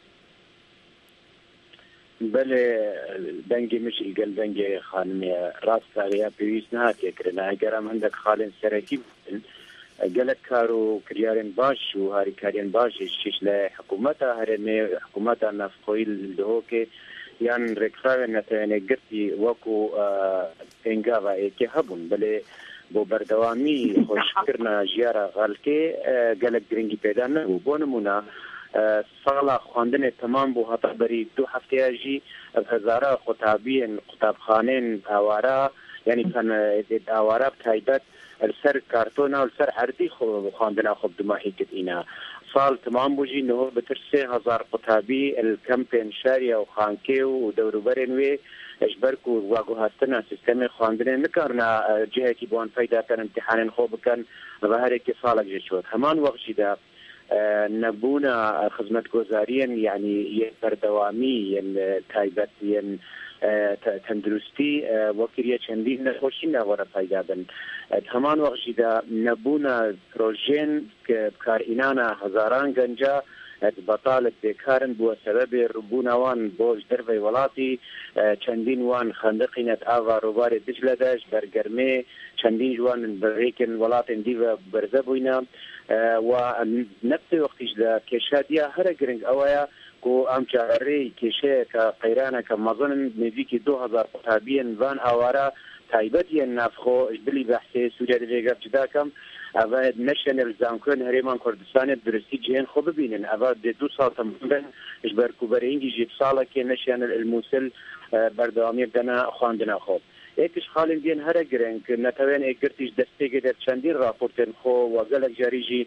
بەێ دەنگی مشی گەل دەنگی خانمێ ڕاستاەیە پێویست نهاتێکردن ئەگەرم هەندێک خاڵێن سەرەکی بن گەلک کار و کریارێن باش و هاریکاریان باشیش لە حکوومەتە هەرێمێ حکوومەتە نافخۆی لەهۆکێ یان ڕێکخراوێن نەتوانێت گرتی وەکو پێنگاوایەکی هەبوون بەێ بۆ بەردەوامی خۆشکردنە ژیارە غەڵکێ گەلک گرنگی پێدا نەبوو بۆ نمونە ساڵا خواندنێ تەمام بوو هەتەبەری دوو هەفتەیەژی هەزارە قوتابیên قوتابخانên ئاوارە یعنی ئاوارە تایبەت سەر کارتۆنا و سەر هەردی خواندنا خۆ دماهی کردینە ساڵ تمام بووژی نەوە بەتر سێ هەزار قوتابی کەمپێن شاریە و خانکێ و دەوروبەرێن وێ ئەشبەرک و واگوهاتنە سیستەمی خواندنێ نکارنا جهێکی بۆن پەیداکەن امتحانێن خۆ بکەن بە هەرێکی ساڵێک جێچوت هەمان وەخشیدا نەبوونە خزمەتگۆزاریان یعنی یەک بەردەوامی یەن تایبەت یەن تەندروستی وەکریە چەندین نەخۆشی ناوەرە پەیدا بن هەمان وەخشیدا نەبوونە پرۆژێن کە بکارئینانە هەزاران گەنجە بەتاڵت بێکارن بووە سەبەبێ ڕووبوونەوان بۆش دەربەی وڵاتی چەندین وان خەندقینەت ئاوا ڕووبارێ دجلەدەش بەرگەرمێ چەندین جوان بەڕێکن وڵاتێن دیڤە بەرزە بووینە و نەفسی وەختیش لە کێشادیا هەرە گرنگ ئەوەیە کو ئەم چارەڕێی کێشەیە کە قەیرانە کە مەزنن نزیکی دو هزار قوتابیان وان ئاوارە تایبەتیان نافخۆ بلی بەحسێ سووریا دەبێگەر جداکەم ئەوە نەشێن ئەلزامکردن هەرێمان کوردستانێت درستی جێن خۆ ببینن ئەوە دێ دوو ساڵ تەمبن ژبەرکوبەرەنگی ژێ ساڵەکێ نەشیان المووسل بەردەوامی بدەنە خواندنا خۆ یەکیش خاڵین دێن هەرە گرنگ نەتەوێن ئێگرتیش دەستێگە دەر چەندین راپۆرتێن خۆ وەگەلک جاریژی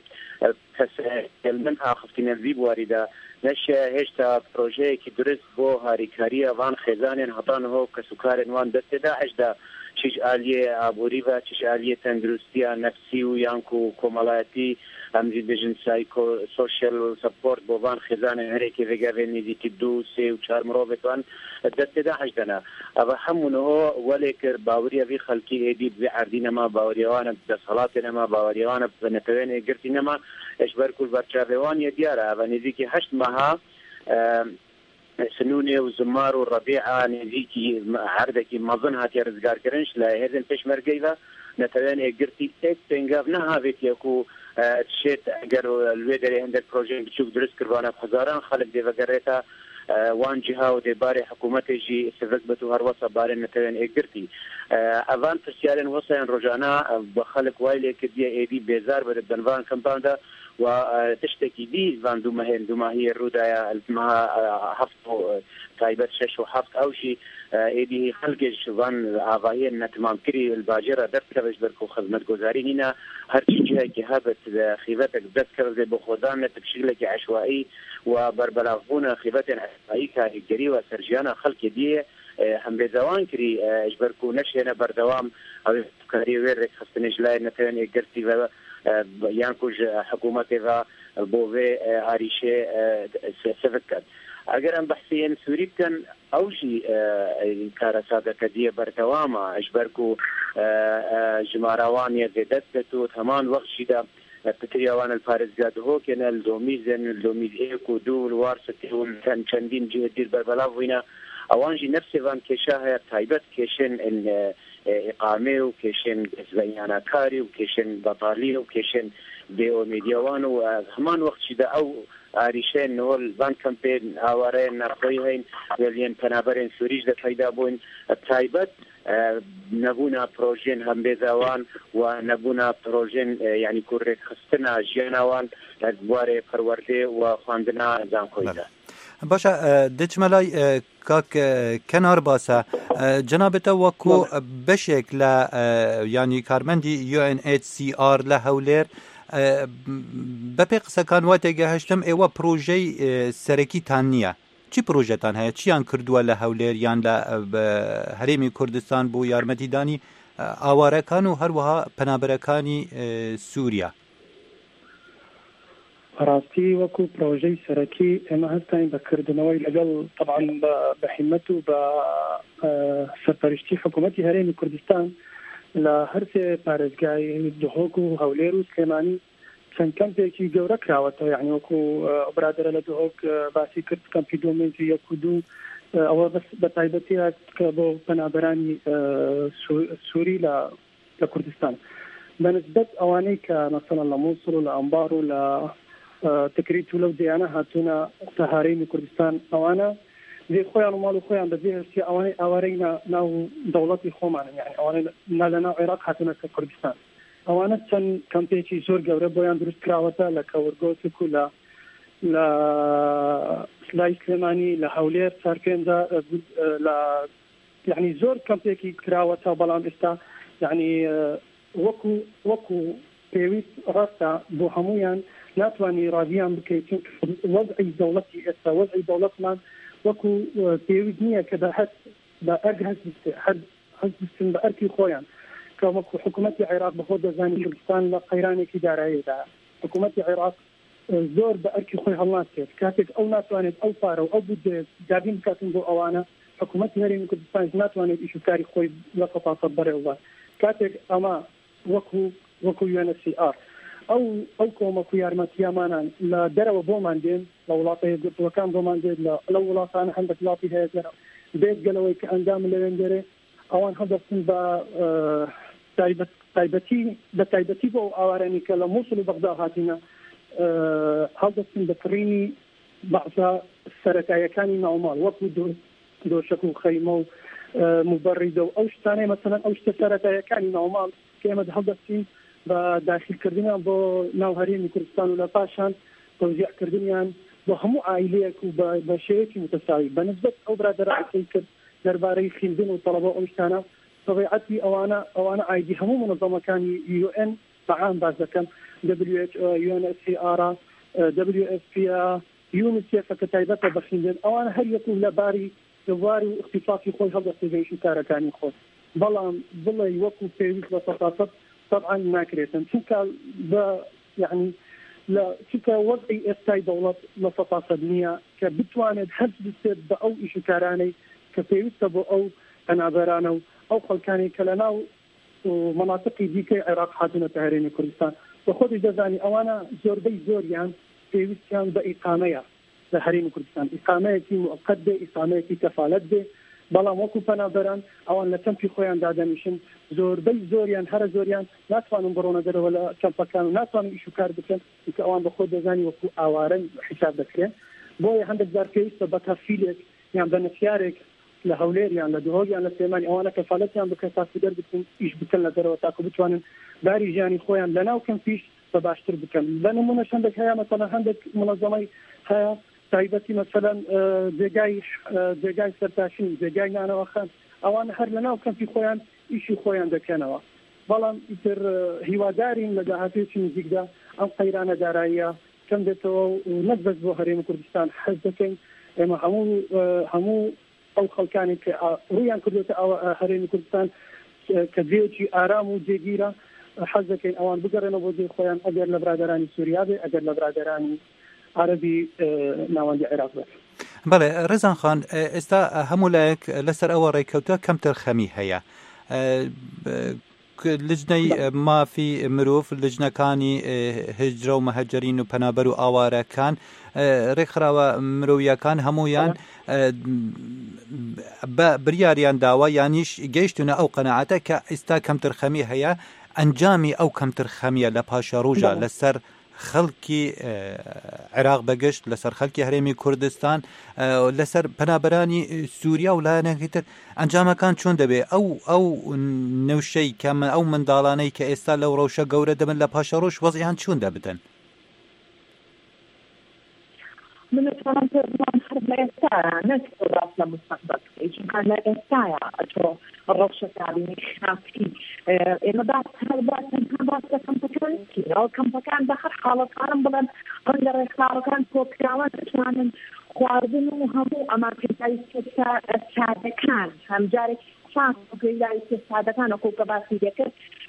من ئاخفتینەوی بواریدا نەشە هێشتا پرۆژەیەکی درست بۆ هاریکاریە وان خێزانێن هەتان هۆ کە سوکارێن وان دەستێدا هەشدا چیش ئالیە ئابووری بە چیش ئالیە تەندروستیە نەفسی و یانک و کۆمەڵایەتی ئەمزی دژن سایکۆ سۆشیل سپۆرت بۆ وان خێزانێن هەرێکی ڤێگاوێن نزیکی دوو سێ و چار مرۆڤێتوان دەستێدا هەشدەنا ئەوە هەمونەوە وەلێ کرد باوریەوی خەڵکی هێدی بێ عەردی نەما باوەریەوانە دەسەڵاتی نەما باوەریەوانە بەنەتەوێنێ گرتی نەما ئەشبەرک و بەرچاوێوانیە دیارە ئەوە نزیکی هەشت مەها سنونێ و زمار و ڕەبیعە نزیکی هەردێکی مەزن هاتیە ڕزگارکردنش لە هێزن پێشمەرگەیدا نەتەوێن ئێگرتی ئێک پێنگاو نەهاوێت یەک و شێت ئەگەر لێ دەرێ هەندێک پرۆژێن بچووک دروست کردوانە هەزاران خەڵک دێڤەگەڕێتە وان جیها و دێبارێ حکوومەتێژی سڤک بەت و هەروەسە بارێن نەتەوێن ئێگرتی ئەوان پرسیارێن وەسەیان ڕۆژانە بە خەڵک وای لێ کردیە ئێدی بێزار بەرە بنوان کەمپاندا و تشتێکی دی وان دوومە هێن دوماهی ڕوودایە هەفت تایبەت شەش و هەفت ئەوشی ئێدی خەڵکێش وان ئاڤایە نەتمامکری الباجێرە دەستکەوەش بەرک و خزمەتگۆزاری نینە هەرچی جهێکی هەبێت خیڤەتێک دەستکەوێ بۆ خۆدان نە تبشیلێکی عەشوایی و بەربەلاغبوونە خیڤەتێن عەشوایی کاریگەری و سەرژیانە خەڵکی دیە هەمبێزەوان کری ئەشبەرک و نەشێنە بەردەوام ئەوێ کاری وێ ڕێکخستنش لای نەتەوێن ئێگرتی بە یان کوژ حکوومەتێڤە بۆ وێ ئاریشێ سڤک کرد ئەگەر ئەم بەحسیەن سووری بکەن ئەوژی کارە سادەکە دیە بەردەوامە ئەشبەرک و ژماراوانیە دەست دەتوت هەمان وەخشیدا پتریاوان الپارێزگا دهۆکێنە لۆمیزن لۆمیز ئێک و دوو وارسەتیون چەندین جێ دیر بەربەلاو بووینە ئەوانژی نەفسێوان کێشا هەیە تایبەت کێشن ئقامێ و کێشن زەیانەکاری و کێشن بەتالی و کێشن بێئۆمیدیەوان و هەمان وەخشیدا ئەو ئاریشێن نۆل بان کەمپێن ئاوارەیە ناخۆی هەین وێلیێن پەنابەرێن سووریش دەپەیدا بوون تایبەت نەبوونا پرۆژێن هەمبێزاوان و نەبوونا پرۆژێن ینی کوڕێک خستنە ژیاناوان بوارێ پەروەردێ و خواندنا زانکۆیدا. باشە دچمە لای کاک کەنار باسە جەنابەتە وەکو بەشێک لە ینی کارمەندی یو ئێن ئێچ سی ئار لە هەولێر بەپێ قسەکان وا تێگەهشتم ئێوە پرۆژەی سەرەکیتان نییە چی پرۆژەتان هەیە چیان کردووە لە هەولێر یان لە هەرێمی کوردستان بۆ یارمەتیدانی ئاوارەکان و هەروەها پەنابەرەکانی سووریا؟ بەڕاستی وەکو پرۆژەی سەرەکی ئێمە هەستین بەکردنەوەی لەگەڵ طبعاً بە حیمەت و بە سەرپەرشتی حکوومەتی هەرێمی کوردستان لە هەرسێ پارێزگای دهۆک و هەولێر و سلێمانی چەند کەمپێکی گەورە کراوەتەوە یعنی وەکو برادرە لە دهۆک باسی کرد کەمپی دۆمێنتی یەک و دوو ئەوە بە تایبەتی کە بۆ پەنابەرانی سووری لە کوردستان بەنسبەت ئەوانەی کە مەسەڵەن لە مووسڵ و لە ئەمبار و لە تکریت و لەو دەیانە هاتوونە تە هەرێمی کوردستان ئەوانە دێ خۆیان و ماڵ و خۆیان بەجێ هەستی ئەوانەی ئاوارەی ناو دەوڵەتی خۆمانن یعنی ئەوانەی نا لە ناو عێراق هاتوونە کوردستان ئەوانە چەند کەمپێکی زۆر گەورە بۆیان دروست کراوەتە لە کەورگۆتک و لە لە سلای سلێمانی لە هەولێر سارپێندا لە یعنی زۆر کەمپێکی کراوەتە بەڵام ئێستا یعنی وەکو وەکو پێویست ڕاستە بۆ هەمویان ناتوانانی ڕاویان بکەیت وەضعی دەوڵەتی ئێستا وەضعی دەوڵەتمان وەکو پێویست نییە کە بە هەست بە ئەرگ هەست هەست بستن بە ئەرکی خۆیان کە وەکو حکوومەتی عێراق بەخۆ دەزانی کوردستان لە قەیرانێکی داراییدا حکوومەتی عێراق زۆر بە ئەرکی خۆی هەڵناسێت کاتێک ئەو ناتوانێت ئەو پارە و ئەو بودجێت دابین بکاتن بۆ ئەوانە حکوومەتی هەرێمی کوردستان ناتوانێت ئیشوکاری خۆی لە قەپاسەت بەڕێوە کاتێک ئەمە وەکو وەکو یو ئێن ئێچ سی ئار ئەو ئەو کۆمەک و یارمەتیامانان لە دەرەوە بۆمان دێن لە وڵاتە یەکگرتووەکان بۆمان دێت لە وڵاتانە هەندێک وڵاتی هەیە دەرەوە بێت گەلەوەی کە ئەنجام لەوێن دەرێ ئەوان هەدەستن بە تایبەتی بە تایبەتی بۆ ئاوارانی کە لە مووسڵ و بەغدا هاتینە هەڵدەستن بە کڕینی بەعزا سەرەتاییەکانی ناوماڵ وەکو دۆشک و خەیمە و مبەڕیدە و ئەو شتانەی مەسەڵەن ئەو شتە سەرەتاییەکانی ناوماڵ کە ئێمە هەڵدەستین بە داخلکردنیان بۆ ناو هەرێمی کوردستان و لە پاشان تەوزیعکردنیان بۆ هەموو عائیلەیەک و بە شێوەیەکی متەساوی بەنسبەت ئەو برادەرە قسەی کرد دەربارەی خوێندن و تەڵەبە ئەو شتانە طبیعەتی ئەوانە ئەوانە ئایدی هەموو منظەمەکانی یو ئێن بەعام باز دەکەم دبلیو ئێچ او یو ئێن ئێچ سی ئار دبلیو ئێف پی یونیسێف کە تایبەتە بە خوێندن ئەوانە هەر یەکو لە باری دەواری و اختصاصی خۆی هەڵدەستێ بە ئیشوکارەکانی خۆی بەڵام بڵێ وەکو پێویست بە سەتاسەد طبعا ناکرێتن چونکە بە یعنی لە چونکە وەضعی ئێستای دەوڵەت لە سەتاسەد نییە کە بتوانێت هەست بستێت بە ئەو ئیشوکارانەی کە پێویستە بۆ ئەو پەنابەرانە و ئەو خەڵکانی کە لە ناو مناطقی دیکەی عێراق هاتوونەتە هەرێمی کوردستان بە خۆی دەزانی ئەوانە زۆربەی زۆریان پێویستیان بە ئیقامەیە لە هەرێمی کوردستان ئیقامەیەکی موقەت بێ ئیقامەیەکی کەفالەت بێ بەڵام وەکو پەنابەران ئەوان لە کەمپی خۆیان دادەنیشن زۆربەی زۆریان هەرە زۆریان ناتوانن بڕۆنە دەرەوە لە کەمپەکان و ناتوانن ئیشوکار بکەن کە ئەوان بە خۆ دەزانی وەکو ئاوارەی حساب دەکرێن بۆیە هەندێک جار پێویستە بە تەفسیلێک یان بە نەسیارێک لە هەولێریان لە دهۆکیان لە سلێمانی ئەوانە کەفالەتیان بکەن تاکو دەربچن ئیش بکەن لە دەرەوە تاکو بتوانن داری ژیانی خۆیان لە ناو کەمپیش بە باشتر بکەن بە نمونەش هەندێک هەیە مەسەڵەن هەندێک منەظەمەی هەیە تایبەتی مەسەڵەن جێگای جێگای سەرتاشین جێگای نانەوەخان ئەوانە هەر لە ناو کەمپی خۆیان ئیشی خۆیان دەکەنەوە بەڵام ئیتر هیوادارین لە داهاتوێکی نزیکدا ئەم قەیرانە داراییە کەم دێتەوە و نەک بەس بۆ هەرێمی کوردستان حەز دەکەین ئێمە هەموو هەموو ئەو خەڵکانی کە ڕویان کردوتە هەرێمی کوردستان کە جێوکی ئارام و جێگیرە حەز دەکەین ئەوان بگەڕێنەوە بۆ جێ خۆیان ئەگەر لە برادەرانی سووریا بێ ئەگەر لە برادەرانی عربی ناوەندی عێراق بێت. بەڵێ ڕێزان خان ئێستا هەموو لایەک لەسەر ئەوە ڕێککەوتە کەمتر خەمی هەیە لجنەی مافی مرۆڤ لجنەکانی هجرە و مەهەجەرین و پەنابەر و ئاوارەکان ڕێکخراوە مرۆڤیەکان هەمویان بە بریاریان داوە یانیش گەیشتونە ئەو قەنەعەتە کە ئێستا کەمتر خەمی هەیە ئەنجامی ئەو کەمتر خەمیە لە پاشە ڕۆژە لەسەر خەڵکی عێراق بەگشت لەسەر خەڵکی هەرێمی کوردستان لەسەر پەنابەرانی سووریا و لایەنێکی تر ئەنجامەکان چۆن دەبێ ئەو ئەو نەوشەی کەمە ئەو منداڵانەی کە ئێستا لەو ڕەوشە گەورە دەبن لە پاشە ڕۆژ وەزعیان چۆن دەبدەن؟ من اتمنى تضمن حرب لا يستطيع نفس الراس للمستقبل كان لا يستطيع أترو الرشة تعبيني خناقتي إما بعد هذا بعد كان بعد كم تكون كيلو كم تكون بحر حالة كان بدن قل الرخاء كان فوق كلام كان خواردن وهمو أما كنت السادة كان هم جاري شان وكذا السادة كان وكوكا باسي ذكر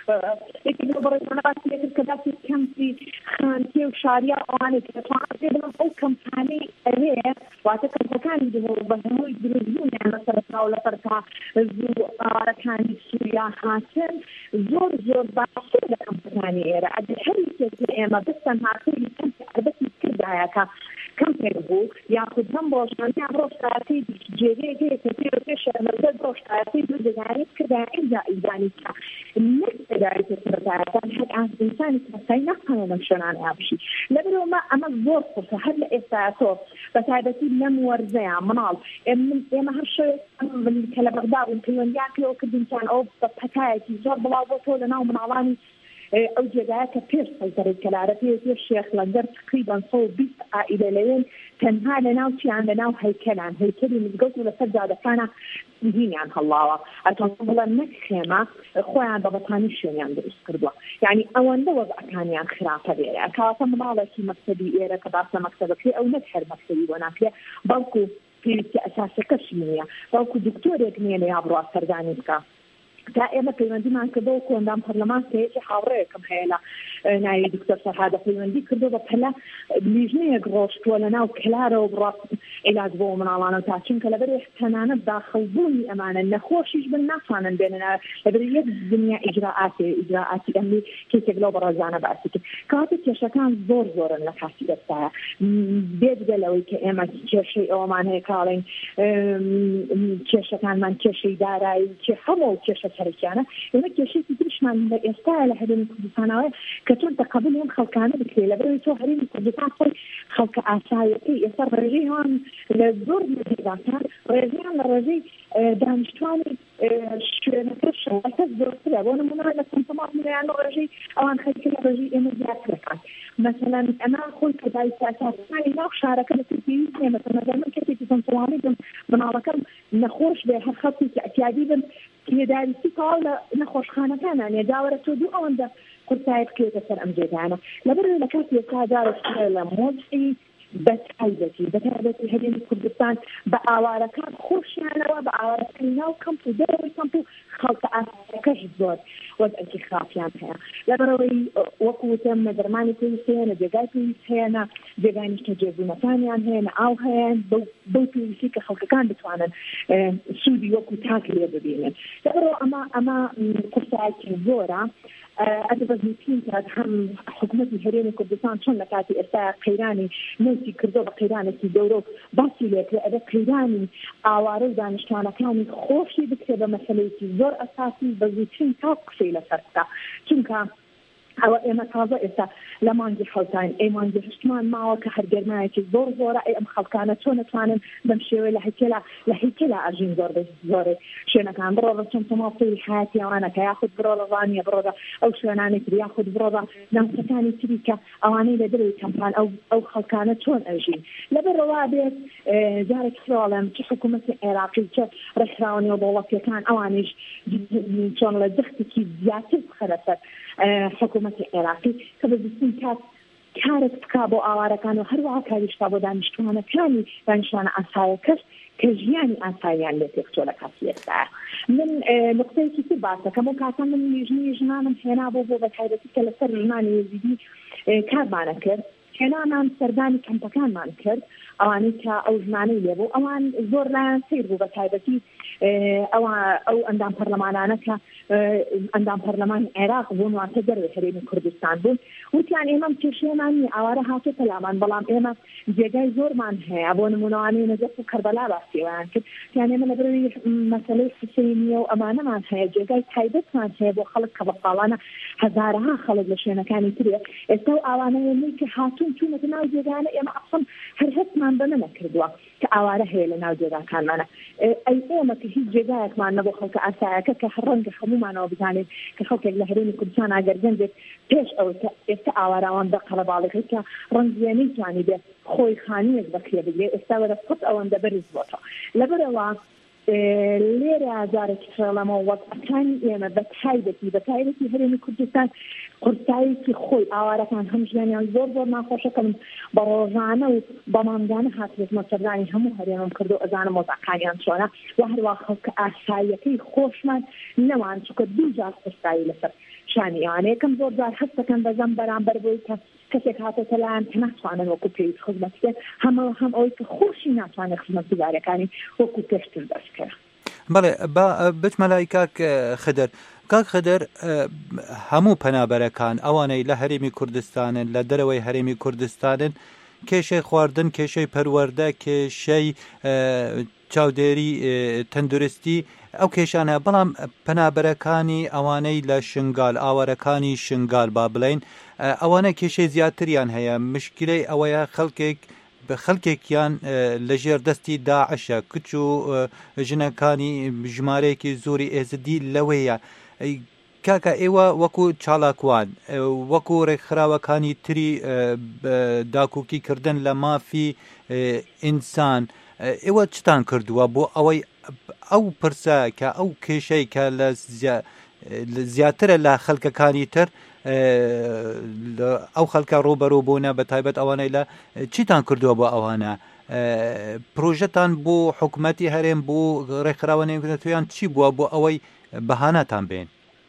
لكن لو بريت أنا بس لكن كذا في كم في خانتي وشارية وأنا كنت أقول أو كم ثاني هي وأتذكر كان يدور بهمو يدرسون يعني مثلا ولا فرقة زو كان سوريا حاسن زور زور باسي كم ثاني إيرا أدي هل يصير ما بس أنا أقول كم بس كذا هيك كم تبغوا ياخذ هم بوشان يعرف ساعتي جيري جيري كثير كثير مرتب بوش ساعتي بدو يعني كذا إذا يعني الناس إذا يتسرع كان حد عن إنسان يتسينا خلنا نمشون عن أبشي لبرو ما أما الزور فرصة هلا إستعصار بس هذا تي نمور زي منال من ما هالشيء من كلا بغداد ومكلون ياكل وكذا كان أو بحكايتي زور بلا بطولة نوم من علاني أو جداك بيرس سيطرة كالعربية في الشيخ لندر تقريبا صوب بيس عائلة لين تنها لنا وشي عندنا وهيكل عن هيكل مزقوط ولا سجادة كان يهيني عن هالله أتوقع لنا نكخيمة أخوة عن بابطاني شوني عند إسكردوا يعني أولا وضع كان يعني خرافة بيري أكاسا مبالة كي مكتبي إيرا كباسا مكتبك أو نكهر مكتبي وناكي بلكو في أساسة كشمية بلكو دكتور يقنيني عبرو أسردانيكا دائما في ما كذا كون دام برلمان تيجي حاوري كم هلا ناي دكتور فرهاد في مندي كذا بحلا بليجني قروش ولا ناو كلارو برا علاج بو من على تاعشين كلا بري احتنانا داخل بوني امانه نخوش بالناس انا بيننا بري الدنيا اجراءات اجراءات امي كي تقلو برازانا باسك كاتك يا شكان زور زور لكاسي بتاع بيد لو كما شيء او ما هيك قالين شكان من شيء داري حمو شركانه هناك شيء تدريش مع يستاهل هذه الكردستانوية كتون تقبلهم خلقانه بكليله بري تو هرين الكردستان خلق عسايتي يصير رجيهم للزور الذاتان رجيهم للرجي دانشتواني شو نكرش اساس دكتور وانا من هذا كنت ما من يعني رجي او ان خلك الرجي امزيات لك مثلا انا اخوي كذا اساس ثاني لو شاركت في مثلا لما كنت تنطواني من على كم نخوش بها خطي اعتيادي كي داري سيقال نخوش خانه كان يعني داوره تدو اوندا قرصايب كي تسر امجدانا لبر لكاتي كادار لموضعي بتحيزتي بتحيزتي هذين كردستان بأوارا كان خوش يعني وبأوارا كان ناو كمتو دوري كمتو خلط أسكش زور وضع انتخاف يعني هيا لبروي وقو تم درماني كويسين جاقاي كويسين جاقاي نشتجيزو مكان يعني هنا أو هين بو كويسي كخلق كان بتوانا سودي وقو تاكل يبدينين لبرو أما أما قرصايتي زورا أدب زميتين كاد هم حكومة الهرين كردستان شون لكاتي إرساء قيراني نوتي كردو بقيراني كي دورو باسي لك أدب قيراني آوارو دانشتوانا كاني خوشي بكتب مسألتي زور أساسي بزميتين تاقفي لسرطة چونكا أو إما تازه إسا لمانجي خلطان إيمانجي هشتمان معه كهر جرمائي كي زور زورة إي أم خلقانة شون توانن بمشيوي لحكيلا لحكيلا أرجين زور بس زوري شونا كان برودة شون تماطي حياتي وانا كياخد برودة ضانية برودة أو شوناني تري ياخد برودة نمسكاني تريكا أواني لدري كمبان أو أو خلقانة شون أرجين لبروابط زارك فرولم كحكومة العراقي كرحراوني وضوطي كان أوانيش شون لدختي كي زياتي بخلصت حكومة العراقي كبزستين كات كارت كابو آوارا كانوا هروا كاريش كابو دانشتوانا كاني دانشتوانا أسايا كش كجياني أسايا اللي تقتولا كاسية ساعة من نقطة كتير باسا كمو كاتا من يجني يجنانا هنا بوبو بتحيدتي كالسر جناني يزيدي كار معنا كر هێنامان سەردانی کەمپەکانمان کرد ئەوانەی کە ئەو ژمانەی لێبوو ئەوان زۆر لایەن سیر بوو بە تایبەتی ئەو ئەو ئەندام پەرلەمانانە کە ئەندام پەرلەمانی عێراق بوون واتە دەروی هەرێمی کوردستان بوون وتیان ئێمە کێشەیەمان نیە ئاوارە هاتۆ پەلامان بەڵام ئێمە جێگای زۆرمان هەیە بۆ نمونەوانەی نەجەف و کەربەلا باسیێوەیان کرد یان ئێمە لە بەرەوەی مەسەلەی حوسێنیە و ئەمانەمان هەیە جێگای تایبەتمان هەیە بۆ خەڵک کە بە ساڵانە هەزارها خەڵک لە شوێنەکانی ترێ ئێستا و ئاوانەیەی کە هاتوون چوونەتە ناو جێگانە ئێمە ئەسڵ هەر هەستمان بە نەکردووە کە ئاوارە هەیە لە ناو جێگاکانمانە ئەی ئێمە کە هیچ جێگایەکمان نەبوو خەڵکە ئاسایەکە کە ڕەنگە هەمومانەوە بزانێت کە خەڵکێک لە هەرێمی کوردستان ئاگەرگەندێت پێش ئەو ئێستا ئاواراوان بە قەڵەباڵەکەی کە ڕەنگیێنەی توانی بێت خۆی خانوویەک بەکرێ بگرێت ئێستا وەرە پڕ ئەوەندە بەرز بۆتەوە لەبەرەوە لێرە ئازارێکی فێڵەمەوە وەکەکانی ئێمە بە تایبەتی بە تایبەتی هەرێمی کوردستان قورساییکی خۆی ئاوارەکان هەم ژیانیان زۆر زۆر ناخۆشەکەم بە ڕۆژانە و بە مانگانە هاتوێتمە سەردانی هەموو هەرێمم کردو ئەزانم مۆزەکانیان چۆنە و هەروە خەڵکە ئاساییەکەی خۆشمان نەوان چووکە دوو جار قورسایی لەسەر شانیان یەکەم زۆر جار هەستەکەن بەزەم بەرامبەر بۆی کە کەسێک هاتۆتە لایەن کە ناتوانن وەکو پێویست خزمەت بکەن هەمە هەم ئەوەی کە خۆشی ناتوانێت خزمەتگوزاریەکانی وەکو پێشتر دەستکەن. بەڵێ بچمە لای کاک خدر کاک خدر هەموو پەنابەرەکان ئەوانەی لە هەرێمی کوردستانن لە دەرەوەی هەرێمی کوردستانن کێشەی خواردن کێشەی پەروەردە کێشەی چاودێری تەندروستی ئەو کێشانە بەڵام پەنابەرەکانی ئەوانەی لە شنگال ئاوارەکانی شنگال با بڵێن ئەوانە کێشەی زیاتریان هەیە مشکلەی ئەوەیە خەڵکێک بە خەڵکێکیان لەژێر دەستی داعشە کچ و ژنەکانی ژمارەیەکی زۆری ئێزدی لەوەیە کاکە ئێوە وەکو چالاکوان وەکو ڕێکخراوەکانی تری داکوکیکردن لە مافی ئینسان ئێوە چتان کردووە بۆ ئەوەی ئەو پرسە کە ئەو کێشەی کە لە زیاترە لە خەڵکەکانی تر ئەو خەڵکە ڕوبەرۆ بوونە بە تایبەت ئەوانەی لە چیتان کردووە بۆ ئەوانە پرۆژەتان بۆ حکوومەتی هەرێم بۆ ڕێکخراوە نێودەوڵەتیان چی بووە بۆ ئەوەی بەهانەتان بێن؟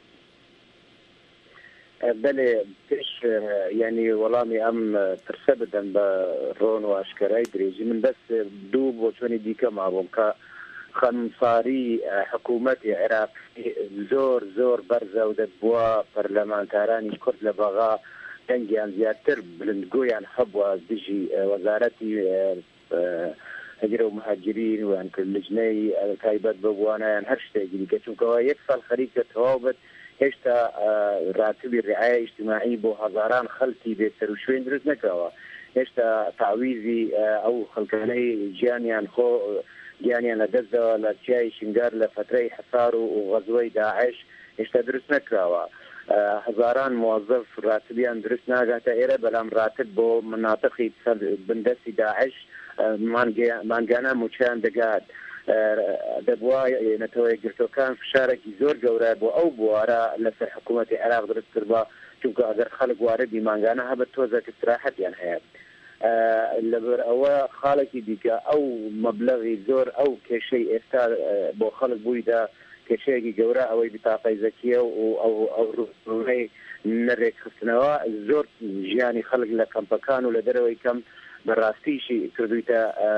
بەێ پێش ینی وەڵامی ئەم پرسە بدەن بە ڕۆن و ئاشکەرای درێژی من بەس دوو بۆ چۆنی دیکە مابووم کە خەنساری حکوومەتی عێراقی زۆر زۆر بەرزە و دەبووە پەرلەمانتارانی کورد لە بەغا دەنگیان زیاتر بلندگۆیان هەبووە دژی وەزارەتی هەجرە و مهاجرین ویان کرد لجنەی تایبەت ببووانیان هەر شتێکی دیکە چونکەوە یەک ساڵ خەریکە تەواو بێت هێشتا راتبی ڕعایە ئیجتیماعی بۆ هەزاران خەڵکی بێسەر و شوێن دروست نەکراوە هێشتا تعویزی ئەو خەڵکانەی گیانیان خۆ گیانیان لەدەستەوە لە چیای شنگار لە فترەی حەسار و غەزوەی داعش هێشتا دروست نەکراوە هەزاران موظف راتبیان دروست ناگاتە ئێرە بەڵام راتب بۆ مناتقی بندەستی داعش مانگانە موچیان دەگات دەبووە نەتەوەی گرتوەکان فشارێکی زۆر گەورە بۆ ئەو بوارە لەسەر حکوومەتی عێراق دروست کردوە چونکە ئەگەر خەڵک وارەی مانگانە هەبێت تۆزێک استراحەتیان هەیە لەبەر ئەوە خاڵێکی دیکە ئەو مەبلەغی زۆر ئەو کێشەی ئێستا بۆ خەڵک بوویدا کێشەیەکی گەورە ئەوەی بتاقەی زەکیە و ئەو ڕوونەی نەڕێکخستنەوە زۆر ژیانی خەڵک لە کەمپەکان و لە دەرەوەی کەم بەڕاستیشی کردویتە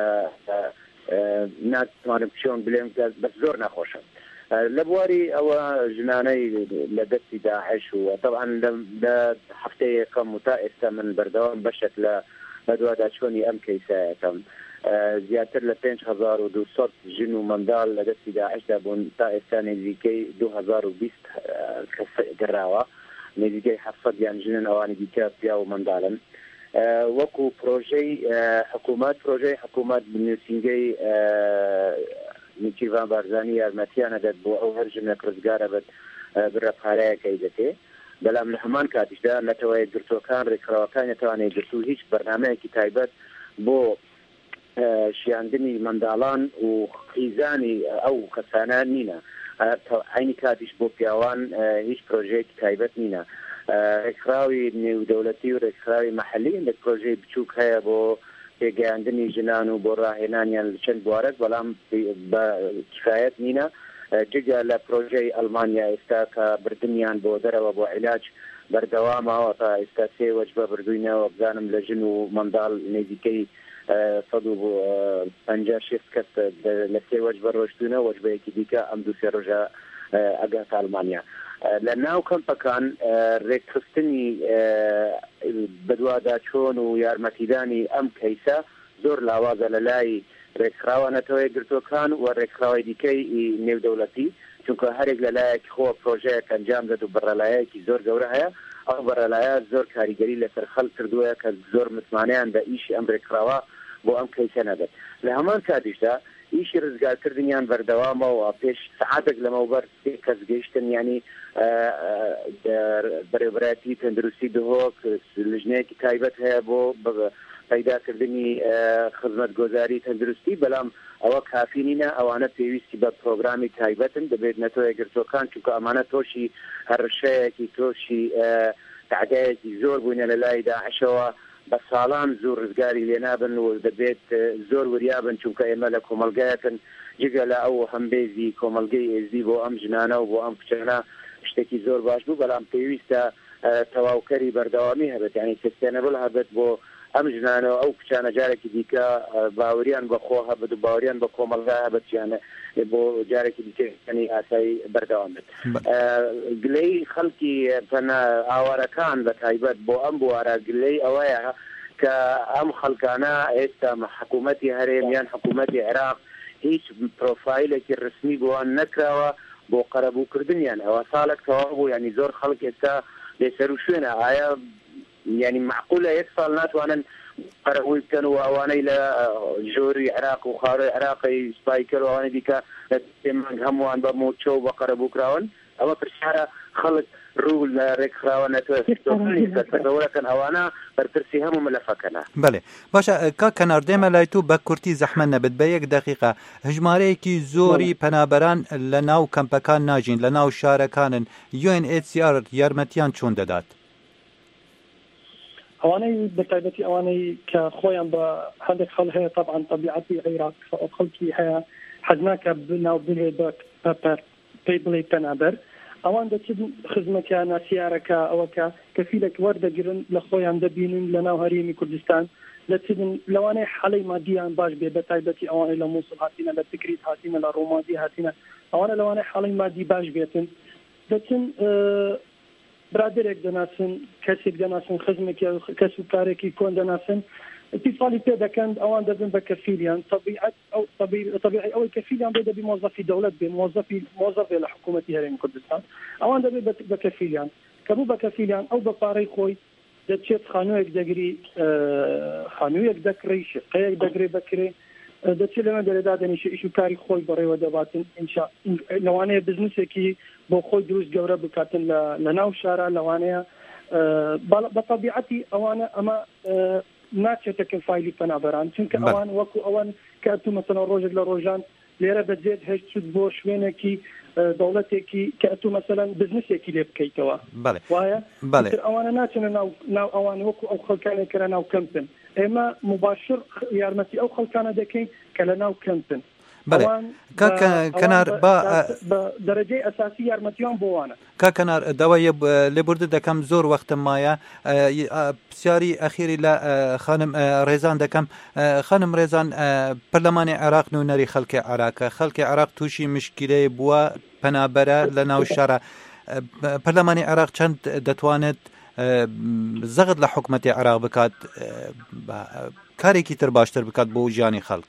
ناتوانم چۆن بڵێم بەس زۆر ناخۆشە لە بواری ئەوە ژنانەی لە دەستی داعش و طبعا لە هەفتەیە یەکەم و تا ئێستا من بەردەوام بەشێک لە بەدووادا چۆنی ئەم کەیسایەکەم زیاتر لە پێنج هەزار و دووسەد ژن و منداڵ لە دەستی داعشدا بوون تا ئێستا نزیکەی دوو هەزار و بیست گەڕاوە نزیکەی هەفسەد یان ژنن ئەوانی دیکە پیا و منداڵن وەکو پرۆژەی حکوومەت پرۆژەی حکوومەت بنووسینگەی نیچیڤان بارزانی یارمەتیانە دەت بۆ ئەو هەر ژنێک ڕزگارە بێت بڕە پارەیەکەی دەکێ بەڵام لە هەمان کاتیشدا نەتەوەی گرتوەکان ڕێکخراوەکان نەتوانێت گرتو هیچ بەرنامەیەکی تایبەت بۆ شیاندنی منداڵان و قیزانی ئەو کەسانە نینە عینی کاتیش بۆ پیاوان هیچ پرۆژەیەکی تایبەت نینە ڕێکخراوی نێودەوڵەتی و ڕێکخراوی مەحەلی لە پرۆژەی بچووک هەیە بۆ پێگەیاندنی ژنان و بۆ ڕاهێنانیان لە چەند بوارەك بەڵام بە کفایەت نینە جگە لە پرۆژەی ئەڵمانیا ئێستا کە بردنیان بۆ دەرەوە بۆ عیلاج بەردەوامەوە تا ئێستا سێ وەجبە بردوینەوە بزانم لە ژن و منداڵ نزیکەی سەد و پەنجا شێست کەس لە سێ وەجبە ڕۆشتونە وەجبەیەکی دیکە ئەم دوو سێ ڕۆژە ئەگات ئەڵمانیا لە ناو کەمپەکان ڕێکخستنی بەدوادا چۆن و یارمەتیدانی ئەم کەیسە زۆر لاوازە لە لای ڕێکخراوانەتەوەی گرتوەکان و ڕێکخراوی دیکەی نێودەوڵەتی چونکە هەرێک لە لایەکی خۆ پرۆژەیەک ئەنجام دەد و بەڕێلایەکی زۆر گەورە هەیە ئەو بەڕێلایە زۆر کاریگەری لەسەر خەڵک کردووە کە زۆر متمانەیان بە ئیشی ئەم ڕێکخراوە بۆ ئەم کەیسە نەدەت لە هەمان کاتیشدا ئیشی ڕزگارکردنیان بەردەوامەوە پێش سەعاتێک لەمەوبەر سێ کەس گەیشتن ینی بەڕێوەبەتی تەندروستی دهۆک لژنەیەکی تایبەت هەیە بۆ پەیداکردنی خزمەتگۆزاری تەندروستی بەڵام ئەوە کافی نینە ئەوانە پێویستی بە پرۆگرامی تایبەتن دەبێت نەتۆ یەکگرتوەکان چونکە ئەمانە تۆشی هەڕشەیەکی تۆشی تعدایەکی زۆر بوونە لە لای داعشەوە بە ساڵان زۆر ڕزگاری لێنابن و دەبێت زۆر وریابن چونکە ئێمە لە کۆمەلگایەکن جگە لە ئەو هەمبێزی کۆمەلگەی ئێزی بۆ ئەم ژنانە و بۆ ئەم کچانە شتێکی زۆر باش بوو بەڵام پێویستە تەواوکەری بەردەوامی هەبێت یعنی سستێنەبڵ هەبێت بۆ ئەم ژنانەوە ئەو کچانە جارێکی دیکە باوریان بەخۆ هەبێت و باوریان بە کۆمەلگا هەبێت چیانە بۆ جارێکی دیکەنی ئاسایی بەردەوام بێت گلەی خەڵکی تەنە ئاوارەکان بە تایبەت بۆ ئەم بوارە گلەی ئەوەیە کە ئەم خەڵکانە ئێستا حکوومەتی هەرێم یان حکوومەتی عێراق هیچ پرۆفایلێکی ڕسمی بۆوان نەکراوە بۆ قەرەبووکردنیان ئەوە ساڵێک تەواو بوو ینی زۆر خەڵک ئێستا لێسەر و شوێنە ئایا يعني معقولة يكفى ناتوانا قرأوا كانوا أواني لجوري عراق وخارج عراقي سبايكر وأواني ديكا تمن هموان بموت شو بقربوا كراون أما برشارة خلق رول ريك خراونا توفي فتقولك كان أوانا برترسي هم ملفكنا. بله باشا كا كنار ديما لايتو بكورتي زحمة نبت بيك دقيقة هجماري كي زوري پنابران لناو كمبكان ناجين لناو شاركان يو إن إتش سي آر يارمتيان چون دادات؟ اواني بتايبتي اواني كخويا بهذيك خل هي طبعا طبيعتي عراق خلقي هي حزناك بناو بلي باك بيبلي بنابر اوان دتي خدمه كان سيارك او كفيلك ورده جرن لخويا دبينين لناو هريمي كردستان لتدن لواني حالي ماديا باش بتايبتي اواني لموصل هاتينا لتكريت هاتينا لرومادي هاتينا اواني لواني حالي مادي باش بيتن دتن أه برادرێک دەناسن کەسێک دەناسن خزمێکی کەس و کارێکی کۆن دەناسن اتصالی پێ دەکەن ئەوان دەبن بە کەفیلیان طبیعت ئەو طبیعی ئەوەی کەفیلیان بێ دەبی مۆزەفی دەوڵەت بێ مۆزەفی مۆزەف بێ لە حکوومەتی هەرێمی کوردستان ئەوان دەبێت بە کەفیلیان کە بوو بە کەفیلیان ئەو بە پارەی خۆی دەچێت خانوویەک دەگری خانوویەک دەکڕی شقەیەک دەگرێ بکرێ دەچێت لەمە دەرەدا دەنیشە ئیش و کاری خۆی بەڕێوە دەباتن لەوانەیە بزنسێکی بۆ خۆی دروست گەورە بکاتن لە ناو شارە لەوانەیە بە طبیعەتی ئەوانە ئەمە ناچێتەکە فایلی پەنابەران چونکە ئەوان وەکو ئەوان کە ئەتوو مەسەڵەن ڕۆژێک لە ڕۆژان لێرە بەجێت هێشت چوت بۆ شوێنێکی دەوڵەتێکی کە ئەتوو مەسەڵەن بزنسێکی لێ بکەیتەوە وایە ئەوانە ناچنە ناو ئەوان وەکو ئەو خەڵکانێک کە لە ناو کەمپن ئێمە مباشر یارمەتی ئەو خەڵکانە دەکەین کە لە ناو کەمپن بله کا کنار با درجه اساسی یارمەتیان بۆوانە کا کنار داوای لێبوردە دەکەم زۆر وەختم مایە پرسیاری ئەخیری لە خانم ڕێزان دەکەم خانم ڕێزان پەرلەمانی عێراق نوێنەری خەڵکی عێراقە خەڵکی عێراق تووشی مشکلەی بووە پەنابەرە لە ناو شارە پەرلەمانی عێراق چەند دەتوانێت زەغت لە حکوومەتی عێراق بکات کارێکی تر باشتر بکات بۆ ژیانی خەڵک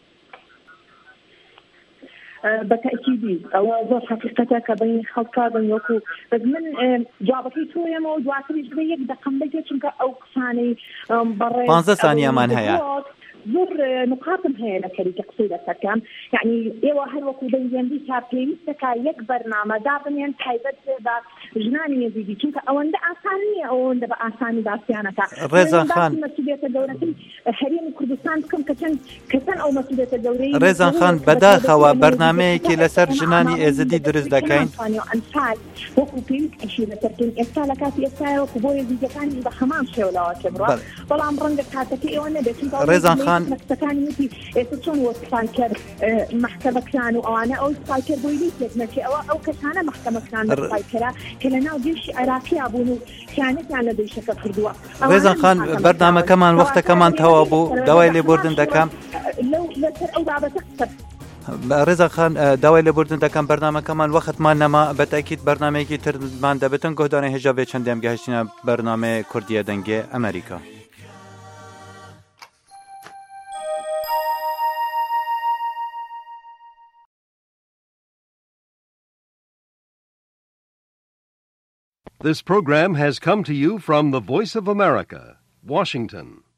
بتأكيد أو ظرف حقيقة كبين خلقا بين يكو بس من جابكي تويا مو دواتري جبيك دقم بيجي شنك أو قصاني برا بانزا ثانية من هيا زور نقاطم هي لكري تقصيدة كم يعني إيوه هل وكو بين جنبي كابلين سكا يكبر نعمة دابن ين حيبت با جناني يزيدي شنك أو عند آسانية أو عند بآساني باسيانا كا ريزان خان مسؤولية الدولة هريم كردستان كم كتن كتن أو مسؤولية الدولة ريزان خان بداخوا برنامج كي لسر جناني إزدي درز دكين وەکو پێویست ئەشی لەسەرکەین ئێستا لە کاتی ئێستایەوە بۆ یەزیدەکانی بە هەمان شێوەوەڵاوە چێبڕوە بەڵام ڕەنگە کاتەکە ئێوە نەبێت ڕێزان خان مەکتەکانی وتی ئێستا چۆن وەسپایکەر محکەمەکان و ئەوانە ئەو سپایکەر بۆی لیتێک نەچێ ئەوە ئەو کەسانە محکەمەکان سپایکەرە کە لە ناو گەشتی عێراقیا بوون و خیانەتیان لە دەیشەکە کردووە. ڕێزان خان بەردامەکەمان وەختەکەمان تەواو بوو داوای لێبوردن دەکەم لەسەر ئەو بابەتە ڕێزا خان داوای لێبوردن دەکەم بەرنامەکەمان وەختمان نەما بەتاکید بەرنمەیەکی ترمان دەبێتن گۆدانەی هێژاوێ چەندێم گەهشتینە بەرنامەی کوردیە دەنگێ ئەمریکا. This program has come to you from the Voice of America, Washington.